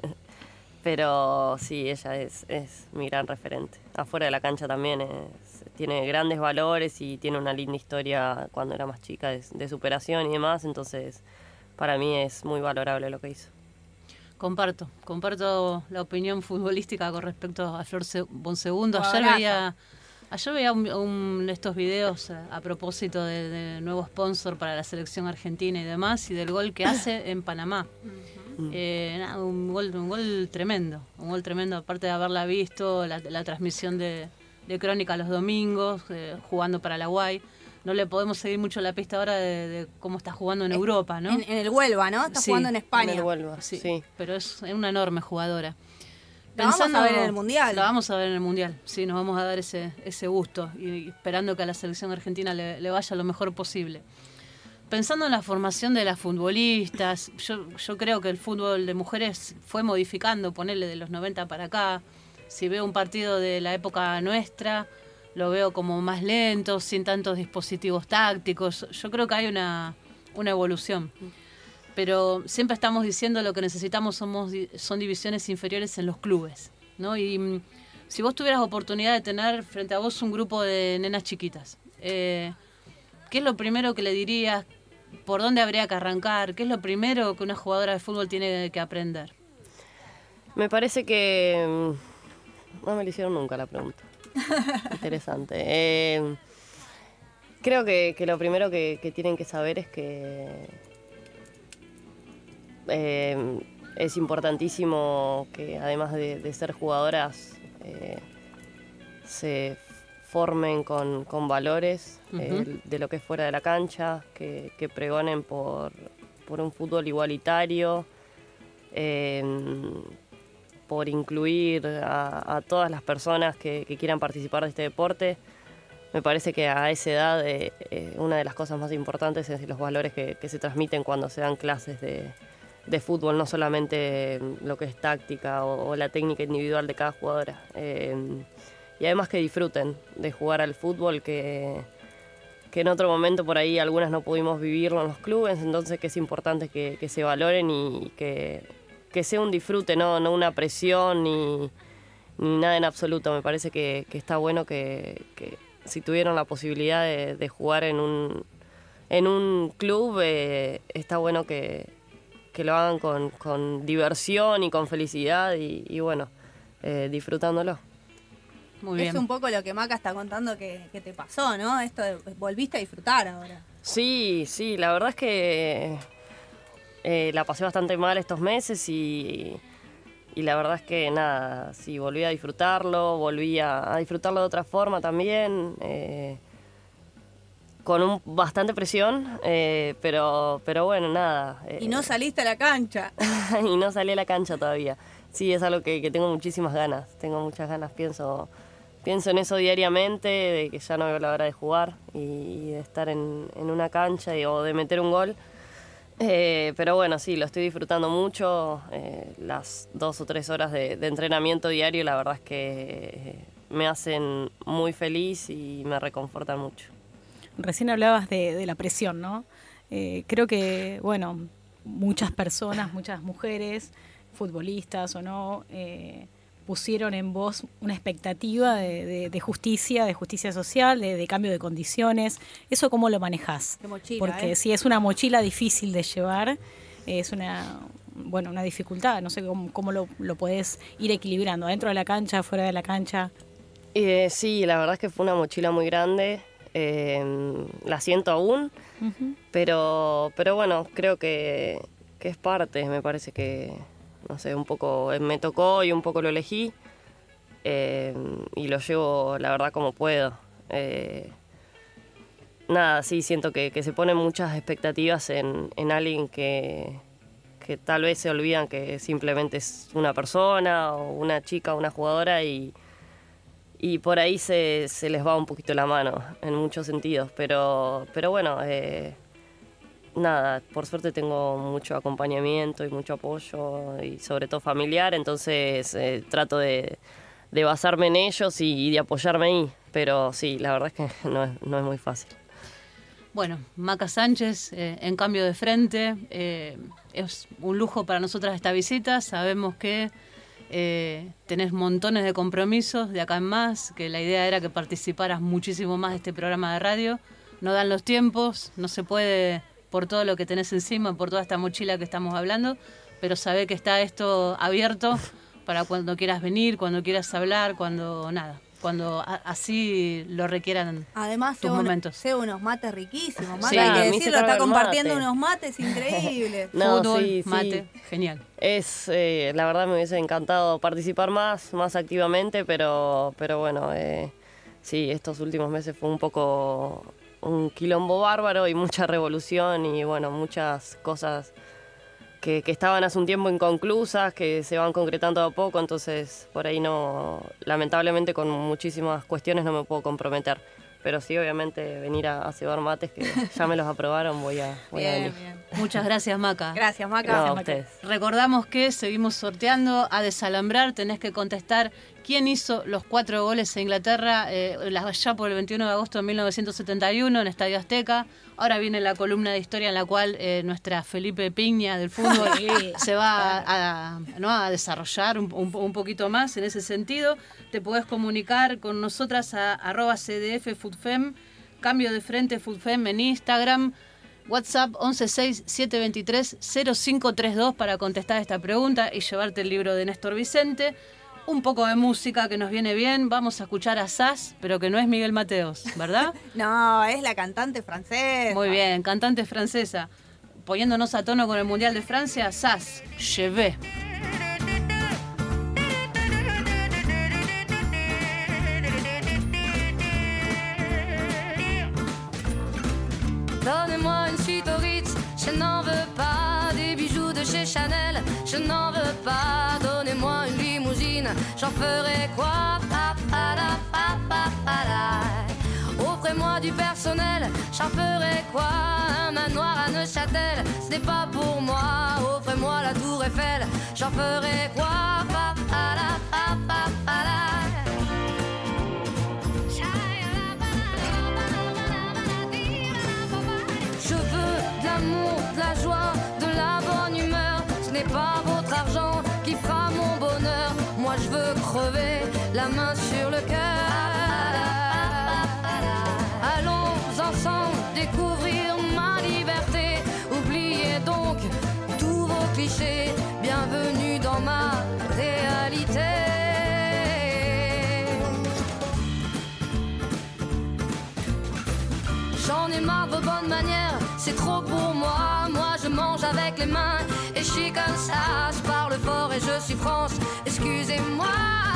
Pero sí, ella es, es mi gran referente. Afuera de la cancha también es, tiene grandes valores y tiene una linda historia cuando era más chica de, de superación y demás. Entonces, para mí es muy valorable lo que hizo. Comparto, comparto la opinión futbolística con respecto a Flor Bonsegundo. Ayer Abrazo. veía... Ayer veía un, un, estos videos a, a propósito de, de nuevo sponsor para la selección argentina y demás, y del gol que hace en Panamá. Uh-huh. Mm. Eh, nada, un gol, un gol tremendo, un gol tremendo, aparte de haberla visto, la, la transmisión de, de Crónica los domingos, eh, jugando para la U A I. No le podemos seguir mucho la pista ahora de, de cómo está jugando en Europa, ¿no? En, en el Huelva, ¿no? Está Sí, jugando en España. En el Huelva, Sí, sí. pero es una enorme jugadora. La vamos a ver en el Mundial. La vamos a ver en el Mundial, sí, nos vamos a dar ese, ese gusto y, y esperando que a la selección argentina le, le vaya lo mejor posible. Pensando en la formación de las futbolistas, yo, yo creo que el fútbol de mujeres fue modificando, ponerle de los noventa para acá. Si veo un partido de la época nuestra, lo veo como más lento, sin tantos dispositivos tácticos. Yo creo que hay una, una evolución. Pero siempre estamos diciendo lo que necesitamos somos, son divisiones inferiores en los clubes, ¿no? Y mm, si vos tuvieras oportunidad de tener frente a vos un grupo de nenas chiquitas, eh, ¿qué es lo primero que le dirías? ¿Por dónde habría que arrancar? ¿Qué es lo primero que una jugadora de fútbol tiene que aprender? Me parece que... mm, No me lo hicieron nunca la pregunta. Interesante. Eh, creo que, que lo primero que, que tienen que saber es que eh, es importantísimo que además de, de ser jugadoras eh, se formen con, con valores uh-huh. eh, de lo que es fuera de la cancha, que, que pregonen por, por un fútbol igualitario, eh, por incluir a, a todas las personas que, que quieran participar de este deporte. Me parece que a esa edad eh, eh, una de las cosas más importantes es los valores que, que se transmiten cuando se dan clases de, de fútbol, no solamente lo que es táctica o, o la técnica individual de cada jugadora. Eh, y además que disfruten de jugar al fútbol, que, que en otro momento por ahí algunas no pudimos vivirlo en los clubes, entonces que es importante que, que se valoren y que... que sea un disfrute, no, no una presión ni, ni nada en absoluto. Me parece que, que está bueno que, que si tuvieron la posibilidad de, de jugar en un, en un club, eh, está bueno que, que lo hagan con, con diversión y con felicidad y, y bueno, eh, disfrutándolo. Muy bien. Es un poco lo que Maca está contando que, que te pasó, ¿no? Esto de, volviste a disfrutar ahora. Sí, sí, la verdad es que... Eh, la pasé bastante mal estos meses y, y la verdad es que nada, sí, volví a disfrutarlo, volví a, a disfrutarlo de otra forma también, eh, con un, bastante presión, eh, pero, pero bueno, nada. Eh, y no saliste a la cancha. y no salí a la cancha todavía. Sí, es algo que, que tengo muchísimas ganas, tengo muchas ganas, pienso, pienso en eso diariamente, de que ya no veo la hora de jugar y, y de estar en, en una cancha y, o de meter un gol. Eh, pero bueno, sí, lo estoy disfrutando mucho. Eh, las dos o tres horas de, de entrenamiento diario, la verdad es que me hacen muy feliz y me reconfortan mucho. Recién hablabas de, de la presión, ¿no? Eh, creo que, bueno, muchas personas, muchas mujeres, futbolistas o no, eh, pusieron en vos una expectativa de, de, de justicia, de justicia social, de, de cambio de condiciones. ¿Eso cómo lo manejás? Qué mochila, Porque ¿eh? si es una mochila difícil de llevar, es una, bueno, una dificultad. No sé cómo, cómo lo, lo podés ir equilibrando, dentro de la cancha, fuera de la cancha. Eh, sí, la verdad es que fue una mochila muy grande. Eh, la siento aún, uh-huh. pero, pero bueno, creo que, que es parte, me parece que... No sé, un poco me tocó y un poco lo elegí eh, y lo llevo, la verdad, como puedo. Eh, nada, sí, siento que, que se ponen muchas expectativas en, en alguien que, que tal vez se olvidan que simplemente es una persona o una chica o una jugadora y, y por ahí se, se les va un poquito la mano en muchos sentidos. Pero, pero bueno... Eh, Nada, por suerte tengo mucho acompañamiento y mucho apoyo y sobre todo familiar, entonces eh, trato de, de basarme en ellos y, y de apoyarme ahí, pero sí, la verdad es que no es, no es muy fácil. Bueno, Maca Sánchez, eh, en cambio de frente, eh, es un lujo para nosotras esta visita, sabemos que eh, tenés montones de compromisos de acá en más, que la idea era que participaras muchísimo más de este programa de radio, no dan los tiempos, no se puede... por todo lo que tenés encima, por toda esta mochila que estamos hablando, pero sabé que está esto abierto para cuando quieras venir, cuando quieras hablar, cuando nada. cuando a- así lo requieran Además, tus lleva, momentos. lleva unos mates riquísimos. Mate, Sí, hay me que hice decirlo, cargo está del compartiendo mate. unos mates increíbles. No, Fútbol, sí, sí. mate, genial. Es, eh, la verdad me hubiese encantado participar más, más activamente, pero, pero bueno, eh, sí, estos últimos meses fue un poco un quilombo bárbaro y mucha revolución y bueno, muchas cosas que, que estaban hace un tiempo inconclusas, que se van concretando a poco, entonces por ahí no, lamentablemente con muchísimas cuestiones no me puedo comprometer. Pero sí, obviamente, venir a, a cebar mates, que ya me los aprobaron, voy a, voy a Bien, venir. bien. Muchas gracias, Maca. Gracias, Maca. No, a Maca. ustedes. Recordamos que seguimos sorteando a desalambrar. Tenés que contestar quién hizo los cuatro goles a Inglaterra eh, ya por el veintiuno de agosto de mil novecientos setenta y uno en Estadio Azteca. Ahora viene la columna de historia en la cual eh, nuestra Felipe Piña del fútbol se va a, a, ¿no? a desarrollar un, un, un poquito más en ese sentido. Te podés comunicar con nosotras a arroba C D F Futfem, Cambio de Frente Futfem en Instagram. WhatsApp once seis siete veintitrés cero cinco treinta y dos para contestar esta pregunta y llevarte el libro de Néstor Vicente. Un poco de música que nos viene bien. Vamos a escuchar a Sass, pero que no es Miguel Mateos, ¿verdad? No, es la cantante francesa. Muy bien, cantante francesa. Poniéndonos a tono con el Mundial de Francia, Sass, Je vais. Donnez-moi une suite au Ritz, je n'en veux pas. Des bijoux de chez Chanel, je n'en veux pas. Donnez-moi une limousine, j'en ferai quoi? Pa, pa, la, pa, pa, pa, la. Offrez-moi du personnel, j'en ferai quoi? Un manoir à Neuchâtel, ce n'est pas pour moi. Offrez-moi la tour Eiffel, j'en ferai quoi? Pa, pa, la, pa, pa, pa, la. Je veux de l'amour, de la joie, de la bonne humeur. Ce n'est pas votre argent qui fera mon bonheur. Moi je veux crever la main sur le cœur. Allons ensemble découvrir ma liberté. Oubliez donc tous vos clichés. Bienvenue dans ma réalité. J'en ai marre de vos bonnes manières, c'est trop pour moi. Moi je mange avec les mains et je suis comme ça. Je parle fort et je suis France, excusez-moi.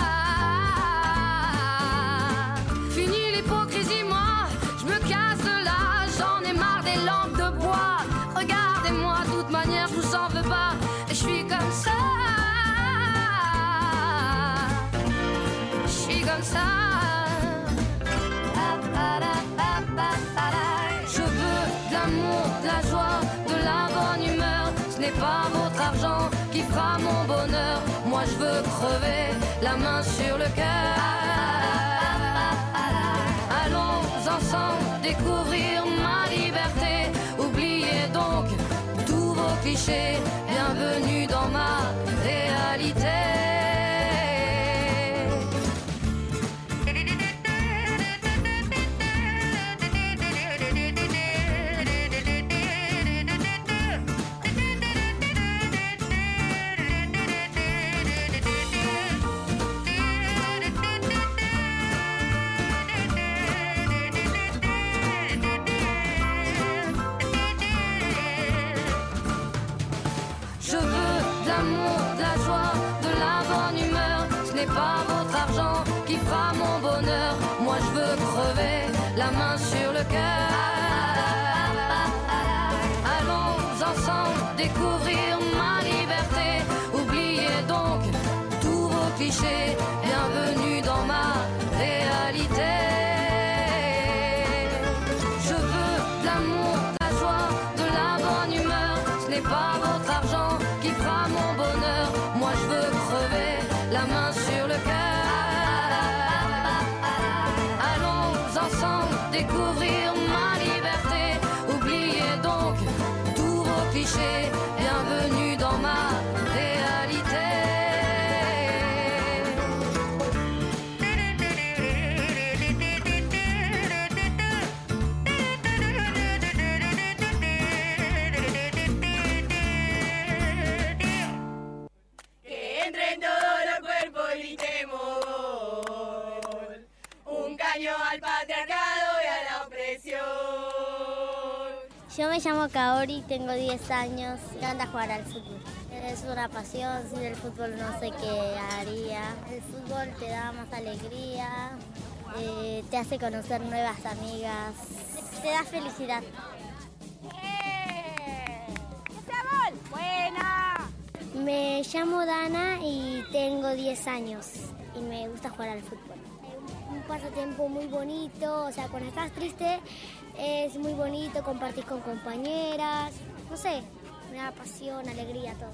Fini l'hypocrisie, moi, je me casse de là. J'en ai marre des lampes de bois. Regardez-moi, de toute manière je vous en veux pas. Et je suis comme ça. Je suis comme ça. Je veux de l'amour, de la joie, de la bonne humeur. Ce n'est pas votre argent qui fera mon bonheur. Moi je veux crever la main sur le cœur. Allons ensemble découvrir ma liberté. Oubliez donc tous vos clichés. Bienvenue dans ma réalité. Je veux de l'amour, de la joie, de la bonne humeur. Ce n'est pas votre argent qui fera mon bonheur. Moi je veux crever la main sur le cœur. Allons ensemble découvrir ma liberté. Oubliez donc tous vos clichés. Bienvenue dans ma réalité. Je veux de l'amour, de la joie, de la bonne humeur. Ce n'est pas votre argent qui fera mon bonheur. Moi je veux crever la main sur le cœur. Allons ensemble découvrir ma liberté. Oubliez donc tous vos clichés. Bienvenue dans ma réalité. Que entre en todos los cuerpos y gritemos gol. Yo me llamo Kaori, tengo diez años, me encanta jugar al fútbol. Es una pasión, sin el fútbol no sé qué haría. El fútbol te da más alegría, eh, te hace conocer nuevas amigas, te da felicidad. ¡Buena! Me llamo Dana y tengo diez años y me gusta jugar al fútbol. Un pasatiempo muy bonito, o sea, cuando estás triste es muy bonito, compartir con compañeras, no sé, me da pasión, alegría, todo.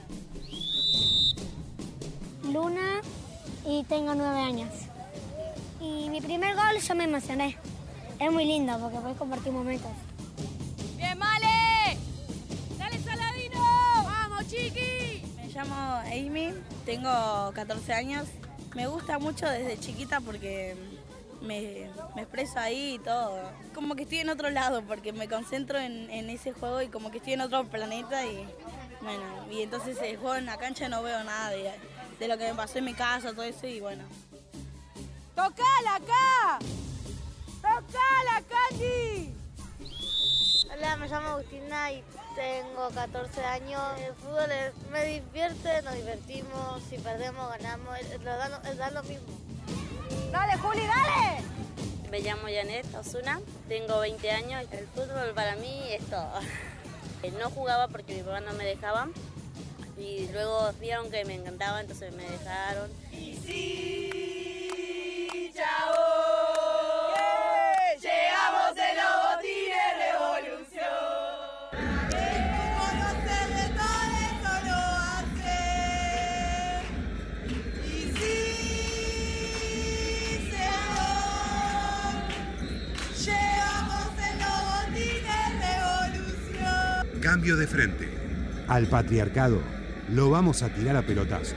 Luna y tengo nueve años. Y mi primer gol yo me emocioné. Es muy lindo porque puedes compartir momentos. ¡Bien, Male! ¡Dale, Saladino! ¡Vamos, chiqui! Me llamo Amy, tengo catorce años. Me gusta mucho desde chiquita porque me, me expreso ahí y todo. Como que estoy en otro lado porque me concentro en, en ese juego y como que estoy en otro planeta y bueno, y entonces el juego en la cancha no veo nada de, de lo que me pasó en mi casa, todo eso y bueno. ¡Tocala acá! ¡Tocala, Candy! Hola, me llamo Agustina y tengo catorce años. El fútbol es, me divierte, nos divertimos, si perdemos, ganamos, es, lo, es, da lo mismo. ¡Dale, Juli, dale! Me llamo Janet Osuna, tengo veinte años. El fútbol para mí es todo. No jugaba porque mi papá no me dejaba y luego vieron que me encantaba, entonces me dejaron. Y sí, chao. Llegamos en los botines revolución. Conocer de todo eso lo hace. Y sí, señor. Llegamos en los botines revolución. Cambio de frente. Al patriarcado lo vamos a tirar a pelotazos.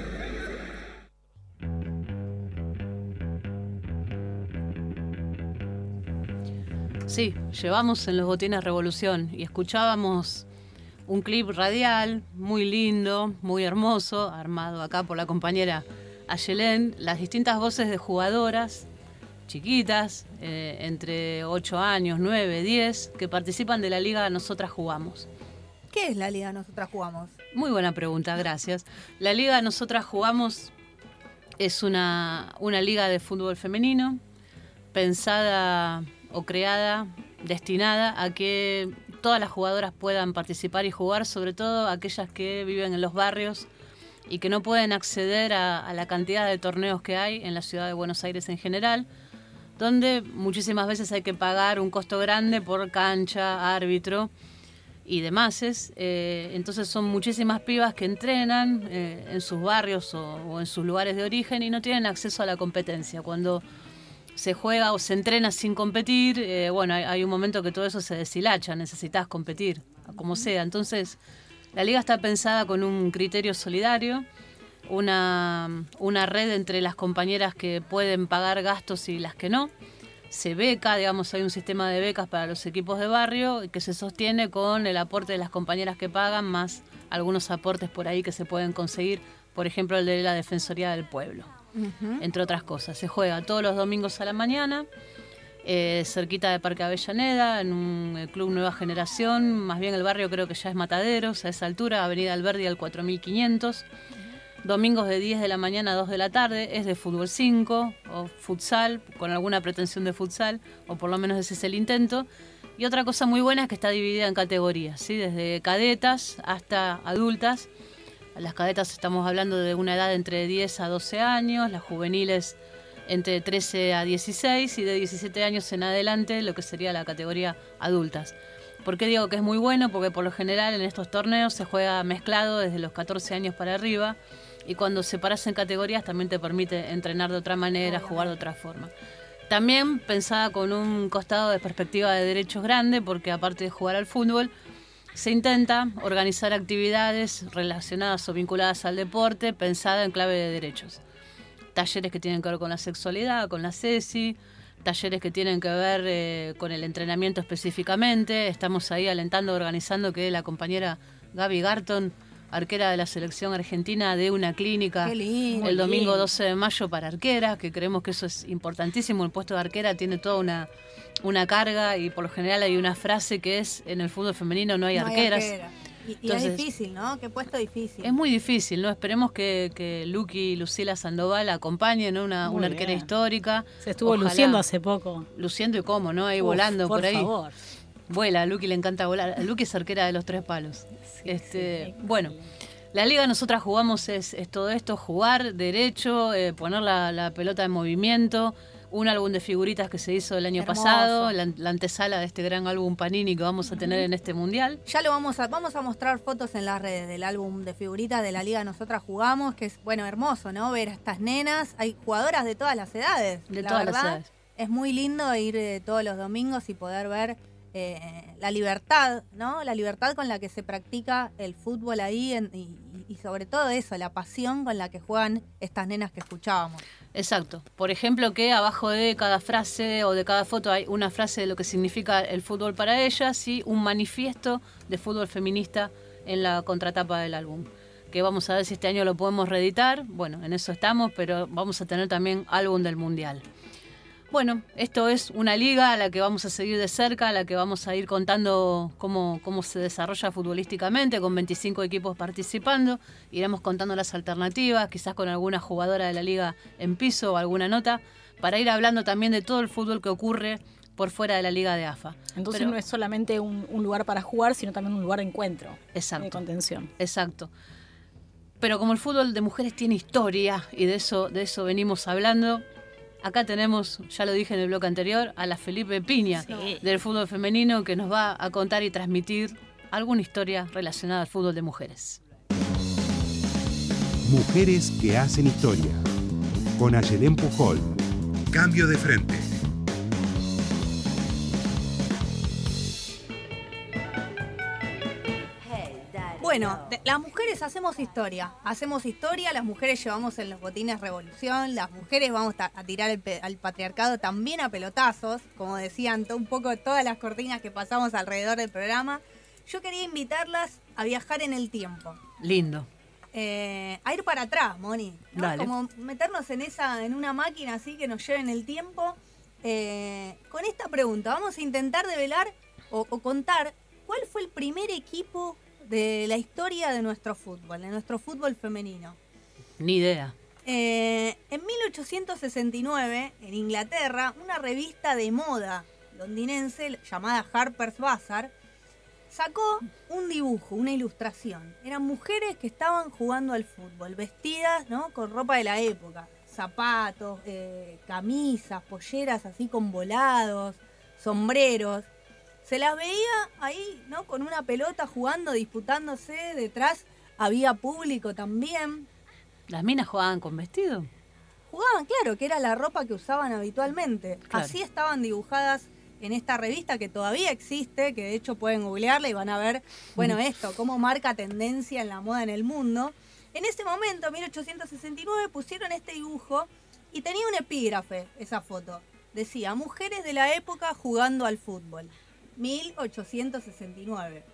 Sí, llevamos en los botines Revolución y escuchábamos un clip radial muy lindo, muy hermoso, armado acá por la compañera Ayelén, las distintas voces de jugadoras chiquitas, eh, entre ocho años, nueve, diez, que participan de la Liga Nosotras Jugamos. ¿Qué es la Liga Nosotras Jugamos? Muy buena pregunta, gracias. La Liga Nosotras Jugamos es una, una liga de fútbol femenino pensada o creada, destinada a que todas las jugadoras puedan participar y jugar, sobre todo aquellas que viven en los barrios y que no pueden acceder a, a la cantidad de torneos que hay en la ciudad de Buenos Aires en general, donde muchísimas veces hay que pagar un costo grande por cancha, árbitro y demás. Eh, entonces son muchísimas pibas que entrenan eh, en sus barrios o, o en sus lugares de origen y no tienen acceso a la competencia. Cuando se juega o se entrena sin competir, eh, bueno, hay, hay un momento que todo eso se deshilacha, necesitas competir, como sea. Entonces, la liga está pensada con un criterio solidario, una, una red entre las compañeras que pueden pagar gastos y las que no. Se beca, digamos, hay un sistema de becas para los equipos de barrio que se sostiene con el aporte de las compañeras que pagan, más algunos aportes por ahí que se pueden conseguir, por ejemplo, el de la Defensoría del Pueblo. Uh-huh. Entre otras cosas. Se juega todos los domingos a la mañana, eh, cerquita de Parque Avellaneda, en un eh, club Nueva Generación, más bien el barrio creo que ya es Mataderos, a esa altura, Avenida Alberdi al cuatro mil quinientos. Uh-huh. Domingos de diez de la mañana a dos de la tarde, es de fútbol cinco o futsal, con alguna pretensión de futsal, o por lo menos ese es el intento. Y otra cosa muy buena es que está dividida en categorías, ¿sí? Desde cadetas hasta adultas. Las cadetas estamos hablando de una edad entre diez a doce años, las juveniles entre trece a dieciséis y de diecisiete años en adelante lo que sería la categoría adultas. ¿Por qué digo que es muy bueno? Porque por lo general en estos torneos se juega mezclado desde los catorce años para arriba y cuando separas en categorías también te permite entrenar de otra manera, jugar de otra forma. También pensada con un costado de perspectiva de derechos grande porque aparte de jugar al fútbol, se intenta organizar actividades relacionadas o vinculadas al deporte pensada en clave de derechos. Talleres que tienen que ver con la sexualidad, con la cesi, talleres que tienen que ver eh, con el entrenamiento específicamente. Estamos ahí alentando, organizando que la compañera Gaby Garton arquera de la selección argentina, dé una clínica Qué lindo. el domingo Lindo. doce de mayo para arqueras, que creemos que eso es importantísimo. El puesto de arquera tiene toda una, una carga y por lo general hay una frase que es: en el fútbol femenino no hay No hay arqueras. arquera. Y, y Entonces, es difícil, ¿no? Qué puesto difícil. Es muy difícil, ¿no? Esperemos que, que Luqui y Lucila Sandoval acompañen, ¿no? Una, Muy una arquera bien. histórica. Se estuvo Ojalá. luciendo hace poco. Luciendo y cómo, ¿no? Ahí Uf, volando por, por ahí. favor. Vuela, a Luqui le encanta volar. A Luqui es arquera de los tres palos. este, bueno, la liga nosotras jugamos es, es todo esto: jugar derecho, eh, poner la, la pelota en movimiento. Un álbum de figuritas que se hizo el año Hermoso. pasado, la, la antesala de este gran álbum Panini que vamos a tener en este mundial. Ya lo vamos a, vamos a mostrar fotos en las redes del álbum de figuritas de la Liga Nosotras Jugamos, que es, bueno, hermoso, ¿no? Ver a estas nenas. Hay jugadoras de todas las edades. De la todas las verdad, edades. Es muy lindo ir eh, todos los domingos y poder ver eh, la libertad, ¿no? La libertad con la que se practica el fútbol ahí en- y, y sobre todo eso, la pasión con la que juegan estas nenas que escuchábamos. Exacto. Por ejemplo, que abajo de cada frase o de cada foto hay una frase de lo que significa el fútbol para ellas y un manifiesto de fútbol feminista en la contratapa del álbum. Que vamos a ver si este año lo podemos reeditar. Bueno, en eso estamos, pero vamos a tener también álbum del Mundial. Bueno, esto es una liga a la que vamos a seguir de cerca, a la que vamos a ir contando cómo, cómo se desarrolla futbolísticamente, con veinticinco equipos participando. Iremos contando las alternativas, quizás con alguna jugadora de la liga en piso o alguna nota, para ir hablando también de todo el fútbol que ocurre por fuera de la liga de A F A. Entonces Pero- no es solamente un, un lugar para jugar, sino también un lugar de encuentro, Exacto. de contención. Exacto. Pero como el fútbol de mujeres tiene historia, y de eso, de eso venimos hablando, acá tenemos, ya lo dije en el bloque anterior, a la Felipe Piña Sí. del fútbol femenino, que nos va a contar y transmitir alguna historia relacionada al fútbol de mujeres. Mujeres que hacen historia. Con Ayelén Pujol. Cambio de frente. Bueno, de- las mujeres hacemos historia, hacemos historia, las mujeres llevamos en los botines revolución, las mujeres vamos a, a tirar el pe- al patriarcado también a pelotazos, como decían to- un poco todas las cortinas que pasamos alrededor del programa. Yo quería invitarlas a viajar en el tiempo, Lindo. eh, a ir para atrás, Moni, ¿no? Dale. Como meternos en esa, en una máquina así que nos lleve en el tiempo. Eh, con esta pregunta, vamos a intentar develar o, o contar cuál fue el primer equipo de la historia de nuestro fútbol, de nuestro fútbol femenino. Ni idea. Eh, en mil ochocientos sesenta y nueve, en Inglaterra, una revista de moda londinense llamada Harper's Bazaar sacó un dibujo, una ilustración. Eran mujeres que estaban jugando al fútbol, vestidas, ¿no?, con ropa de la época. Zapatos, eh, camisas, polleras así con volados, sombreros. Se las veía ahí, ¿no?, con una pelota jugando, disputándose. Detrás había público también. ¿Las minas jugaban con vestido? Jugaban, claro, que era la ropa que usaban habitualmente. Claro. Así estaban dibujadas en esta revista que todavía existe, que de hecho pueden googlearla y van a ver, bueno, esto, cómo marca tendencia en la moda en el mundo. En ese momento, mil ochocientos sesenta y nueve, pusieron este dibujo y tenía un epígrafe, esa foto. Decía, mujeres de la época jugando al fútbol. mil ochocientos sesenta y nueve.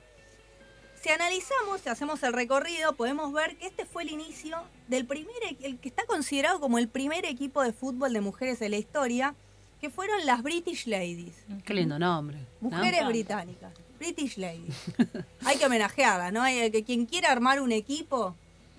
Si analizamos, si hacemos el recorrido, podemos ver que este fue el inicio del primer, e- el que está considerado como el primer equipo de fútbol de mujeres de la historia, que fueron las British Ladies, Qué lindo nombre. ¿no? mujeres británicas, British Ladies. Hay que homenajearlas, ¿no? Hay que quien quiera armar un equipo,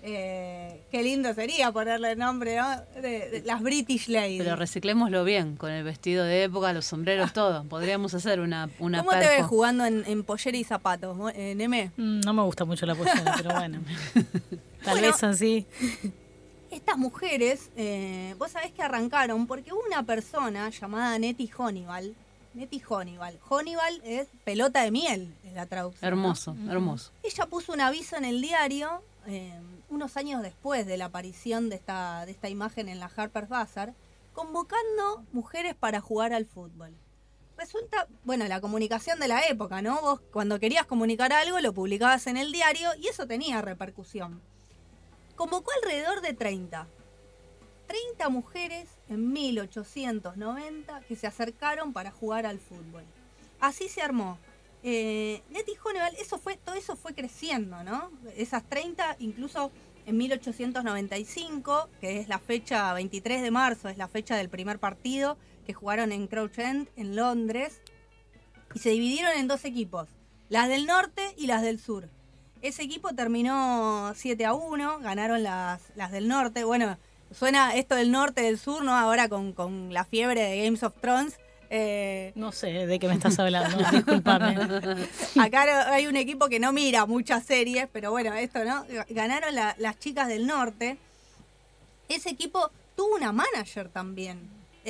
eh, qué lindo sería ponerle el nombre, ¿no?, de, de las British Ladies. Pero reciclémoslo bien, con el vestido de época, los sombreros, todo. Podríamos hacer una, una ¿Cómo te ves perfo. jugando en, en pollera y zapatos, Mo- eh, Neme? Mm, No me gusta mucho la pollera, pero bueno. Tal Bueno. vez así. Estas mujeres, eh, vos sabés que arrancaron porque hubo una persona llamada Nettie Honeywell. Nettie Honeywell. Honeywell es pelota de miel, es la traducción. ¿no? Hermoso, hermoso. Ella puso un aviso en el diario, eh, unos años después de la aparición de esta, de esta imagen en la Harper's Bazaar, convocando mujeres para jugar al fútbol. Resulta, bueno, la comunicación de la época, ¿no? Vos cuando querías comunicar algo lo publicabas en el diario y eso tenía repercusión. Convocó alrededor de treinta. treinta mujeres en mil ochocientos noventa que se acercaron para jugar al fútbol. Así se armó eh, Nettie Honeywell, eso fue, todo eso fue creciendo, ¿no? Esas treinta, incluso en mil ochocientos noventa y cinco, que es la fecha, veintitrés de marzo, es la fecha del primer partido que jugaron en Crouch End, en Londres, y se dividieron en dos equipos, las del norte y las del sur. Ese equipo terminó siete a uno, ganaron las, las del norte. Bueno, suena esto del norte, del sur, ¿no? Ahora con, con la fiebre de Games of Thrones. Eh, no sé de qué me estás hablando, discúlpame. Acá hay un equipo que no mira muchas series, pero bueno, esto, ¿no? Ganaron la, las chicas del norte. Ese equipo tuvo una manager también,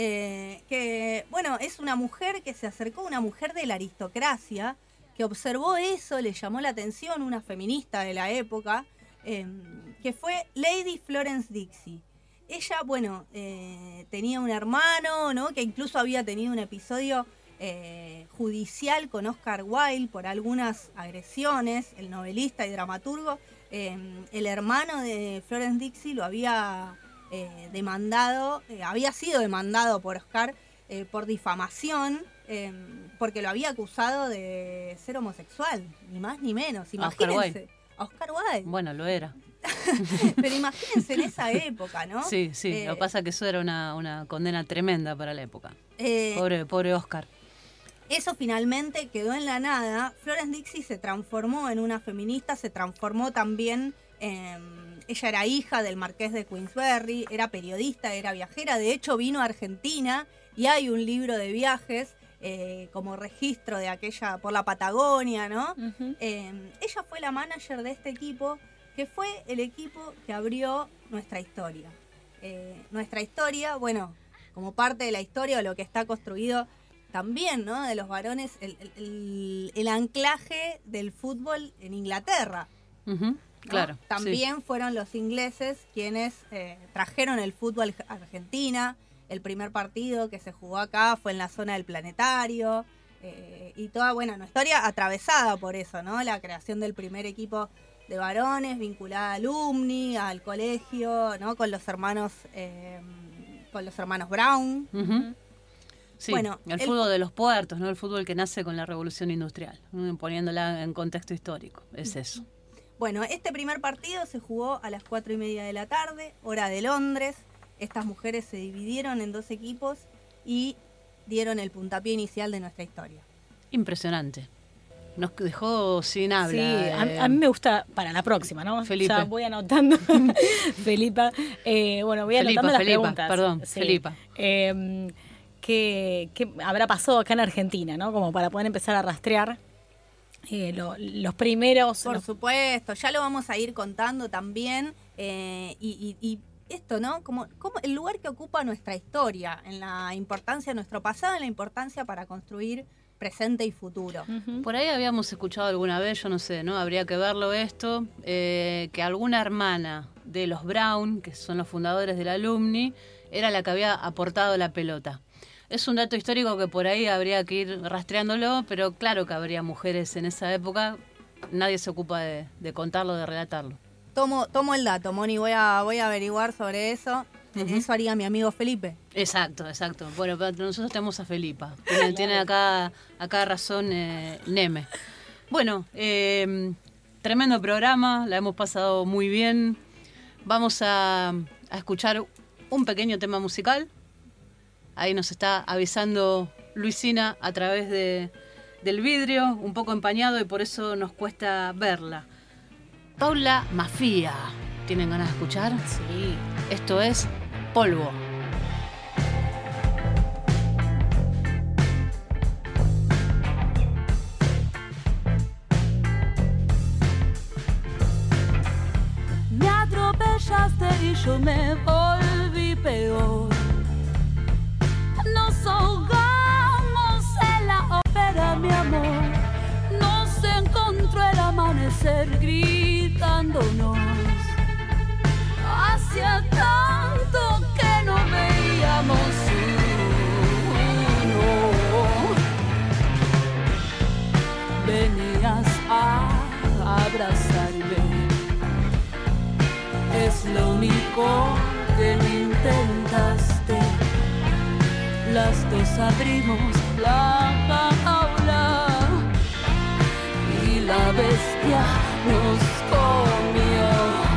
eh, que, bueno, es una mujer que se acercó, una mujer de la aristocracia, que observó eso, le llamó la atención, una feminista de la época, eh, que fue Lady Florence Dixie. Ella, bueno, eh, tenía un hermano, ¿no? Que incluso había tenido un episodio eh, judicial con Oscar Wilde por algunas agresiones, el novelista y dramaturgo. Eh, el hermano de Florence Dixie lo había eh, demandado, eh, había sido demandado por Oscar eh, por difamación, eh, porque lo había acusado de ser homosexual, ni más ni menos. Imagínense. Oscar Wilde. Oscar Wilde. Bueno, lo era. Pero imagínense en esa época, ¿no? Sí, sí. Eh, lo que pasa es que eso era una, una condena tremenda para la época. Eh, pobre, pobre Oscar. Eso finalmente quedó en la nada. Florence Dixie se transformó en una feminista, se transformó también en... Ella era hija del marqués de Queensberry, era periodista, era viajera. De hecho, vino a Argentina y hay un libro de viajes eh, como registro de aquella, por la Patagonia, ¿no? Uh-huh. Eh, ella fue la manager de este equipo, que fue el equipo que abrió nuestra historia. Eh, nuestra historia, bueno, como parte de la historia o lo que está construido también, ¿no? De los varones, el, el, el anclaje del fútbol en Inglaterra. Uh-huh, ¿no? Claro. También sí. fueron los ingleses quienes eh, trajeron el fútbol a Argentina. El primer partido que se jugó acá fue en la zona del Planetario. Eh, y toda, bueno, una historia atravesada por eso, ¿no? La creación del primer equipo de varones, vinculada a Alumni, al colegio, ¿no? Con los hermanos, eh, con los hermanos Brown. Uh-huh. Sí, bueno, el, el fútbol de los puertos, ¿no? El fútbol que nace con la revolución industrial, ¿no? Poniéndola en contexto histórico, es eso. Bueno, este primer partido se jugó a las cuatro y media de la tarde, hora de Londres. Estas mujeres se dividieron en dos equipos y dieron el puntapié inicial de nuestra historia. Impresionante. Nos dejó sin habla. Sí, eh. a, a mí me gusta para la próxima, ¿no? Felipe. Ya voy anotando. Felipa. Eh, bueno, voy Felipa, anotando las Felipa, preguntas. perdón, sí. Felipa. Eh, ¿qué, ¿Qué habrá pasado acá en Argentina, no? Como para poder empezar a rastrear eh, lo, los primeros... Por los... supuesto, ya lo vamos a ir contando también. Eh, y, y, y esto, ¿no? Como, como el lugar que ocupa nuestra historia, en la importancia de nuestro pasado, en la importancia para construir presente y futuro. Uh-huh. Por ahí habíamos escuchado alguna vez, yo no sé, ¿no? Habría que verlo esto, eh, que alguna hermana de los Brown, que son los fundadores del Alumni, era la que había aportado la pelota. Es un dato histórico que por ahí habría que ir rastreándolo, pero claro que habría mujeres en esa época, nadie se ocupa de, de contarlo, de relatarlo. Tomo, tomo el dato, Moni, voy a, voy a averiguar sobre eso. Uh-huh. Eso haría mi amigo Felipe. Exacto, exacto. Bueno, pero nosotros tenemos a Felipa. Tiene, tiene acá, acá razón eh, Neme. Bueno, eh, tremendo programa, la hemos pasado muy bien. Vamos a, a escuchar un pequeño tema musical. Ahí nos está avisando Luisina a través de, del vidrio, un poco empañado y por eso nos cuesta verla. Paula Mafia. ¿Tienen ganas de escuchar? Sí. Esto es Polvo. Me atropellaste y yo me volví peor. Nos ahogamos en la ópera, mi amor. Nos encontró el amanecer gritándonos. Hacía tanto que no veíamos uno. Venías a abrazarme. Es lo único que no intentaste. Las dos abrimos la jaula la bestia nos comió.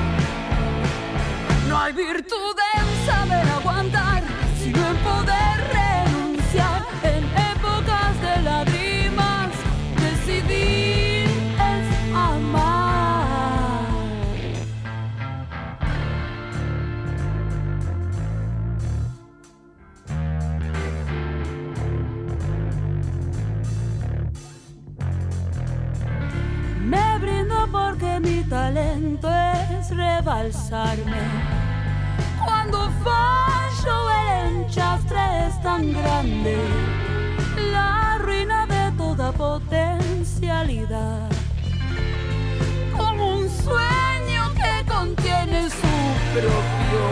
No hay virtud en saber aguantar, sino en poder renunciar. En épocas de lágrimas, decidir es amar. Me brindo porque mi talento es rebalsarme. Cuando fallo el enchastre es tan grande, la ruina de toda potencialidad. Como un sueño que contiene su propio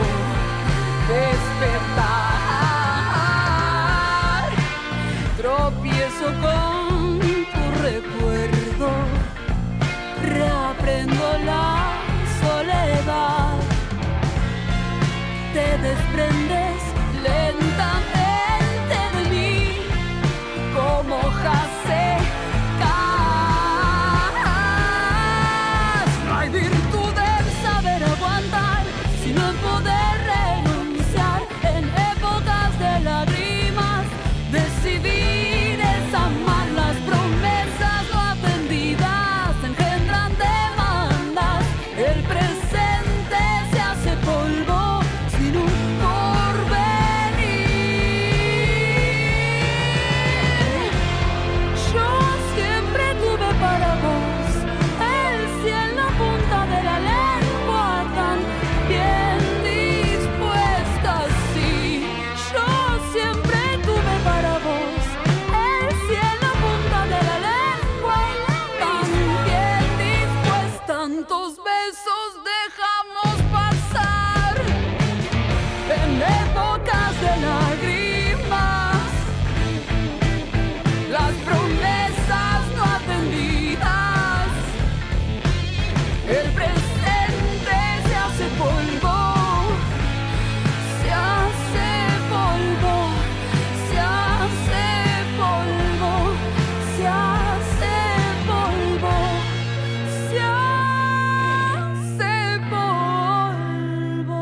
despertar. Tropiezo con tu recuerdo, reaprendo la soledad. Te desprendes lentamente de mí, como hojas secas. No hay virtud en saber aguantar, sino en poder renunciar. En épocas de lágrimas, decidir es amar. Las promesas no atendidas engendran demandas. El presente se hace polvo sin un porvenir. Yo siempre tuve para vos el cielo en la punta de la lengua, tan bien dispuesta, sí. Yo siempre tuve para vos el cielo en la punta de la lengua, tan bien dispuesta. Tantos besos dejamos pasar en épocas de lágrimas, las promesas no atendidas. El presente se hace polvo, se hace polvo, se hace polvo, se hace polvo, se hace polvo.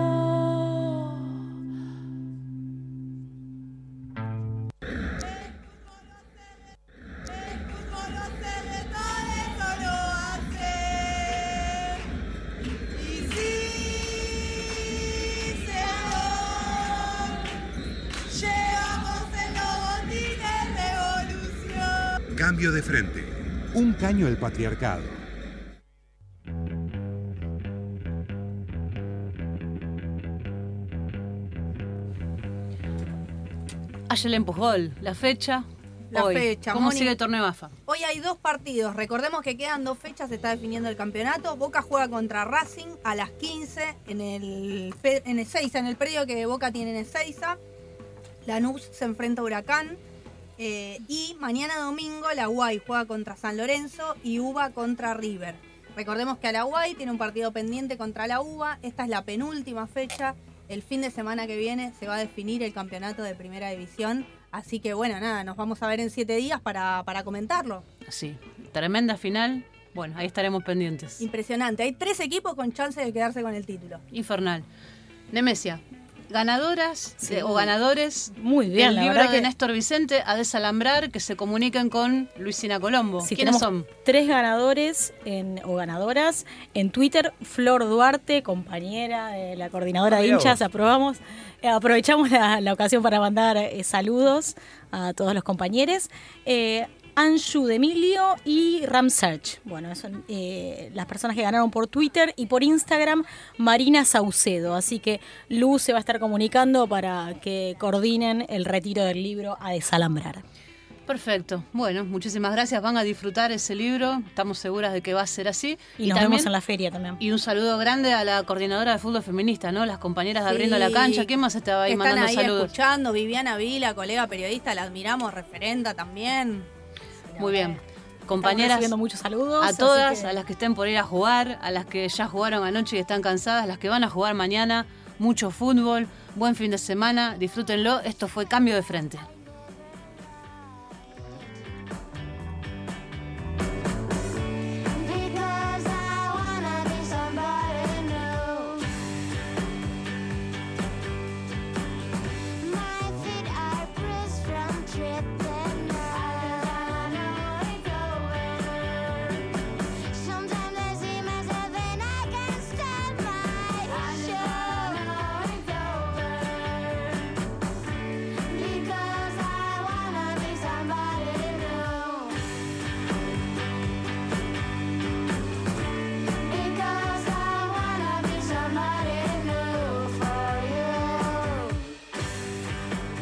Y sí, señor, llevamos en los botines revolución. Cambio de frente. Un caño al patriarcado. Ayer empujó la fecha. La hoy. fecha, ¿Cómo Moni. sigue el torneo AFA? Hoy hay dos partidos. Recordemos que quedan dos fechas, se está definiendo el campeonato. Boca juega contra Racing a las quince en el, pe- en Ezeiza, en el predio que Boca tiene en Ezeiza. Lanús se enfrenta a Huracán. Eh, y mañana domingo la U A I juega contra San Lorenzo y U B A contra River. Recordemos que a la U A I tiene un partido pendiente contra la U B A. Esta es la penúltima fecha. El fin de semana que viene se va a definir el campeonato de Primera División. Así que bueno, nada, nos vamos a ver en siete días para, para comentarlo. Sí, tremenda final. Bueno, ahí estaremos pendientes. Impresionante. Hay tres equipos con chance de quedarse con el título. Infernal. Nemesia, ganadoras Sí. eh, o ganadores Muy bien, del la libro verdad de que- Néstor Vicente, a desalambrar, que se comuniquen con Luisina Colombo. Sí, ¿Quiénes tenemos son? tres ganadores en, o ganadoras. En Twitter, Flor Duarte, compañera de la coordinadora Ah, de mirá hinchas, vos. aprobamos. eh, aprovechamos la, la ocasión para mandar eh, saludos a todos los compañeros. Eh, Anshu de Emilio y Ram Search. Bueno, son eh, las personas que ganaron por Twitter y por Instagram, Marina Saucedo. Así que Lu se va a estar comunicando para que coordinen el retiro del libro a desalambrar. Perfecto. Bueno, muchísimas gracias. Van a disfrutar ese libro. Estamos seguras de que va a ser así. Y, nos también- vemos en la feria también. Y un saludo grande a la coordinadora de fútbol feminista, ¿no? Las compañeras de Abriendo Sí. la Cancha. ¿Quién más estaba ahí Están mandando ahí saludos? escuchando. Viviana Vila, colega periodista, la admiramos, referenda también. Muy bien. Estamos Compañeras, recibiendo muchos saludos. a así todas, que- a las que estén por ir a jugar, a las que ya jugaron anoche y están cansadas, las que van a jugar mañana, mucho fútbol, buen fin de semana, disfrútenlo. Esto fue Cambio de Frente.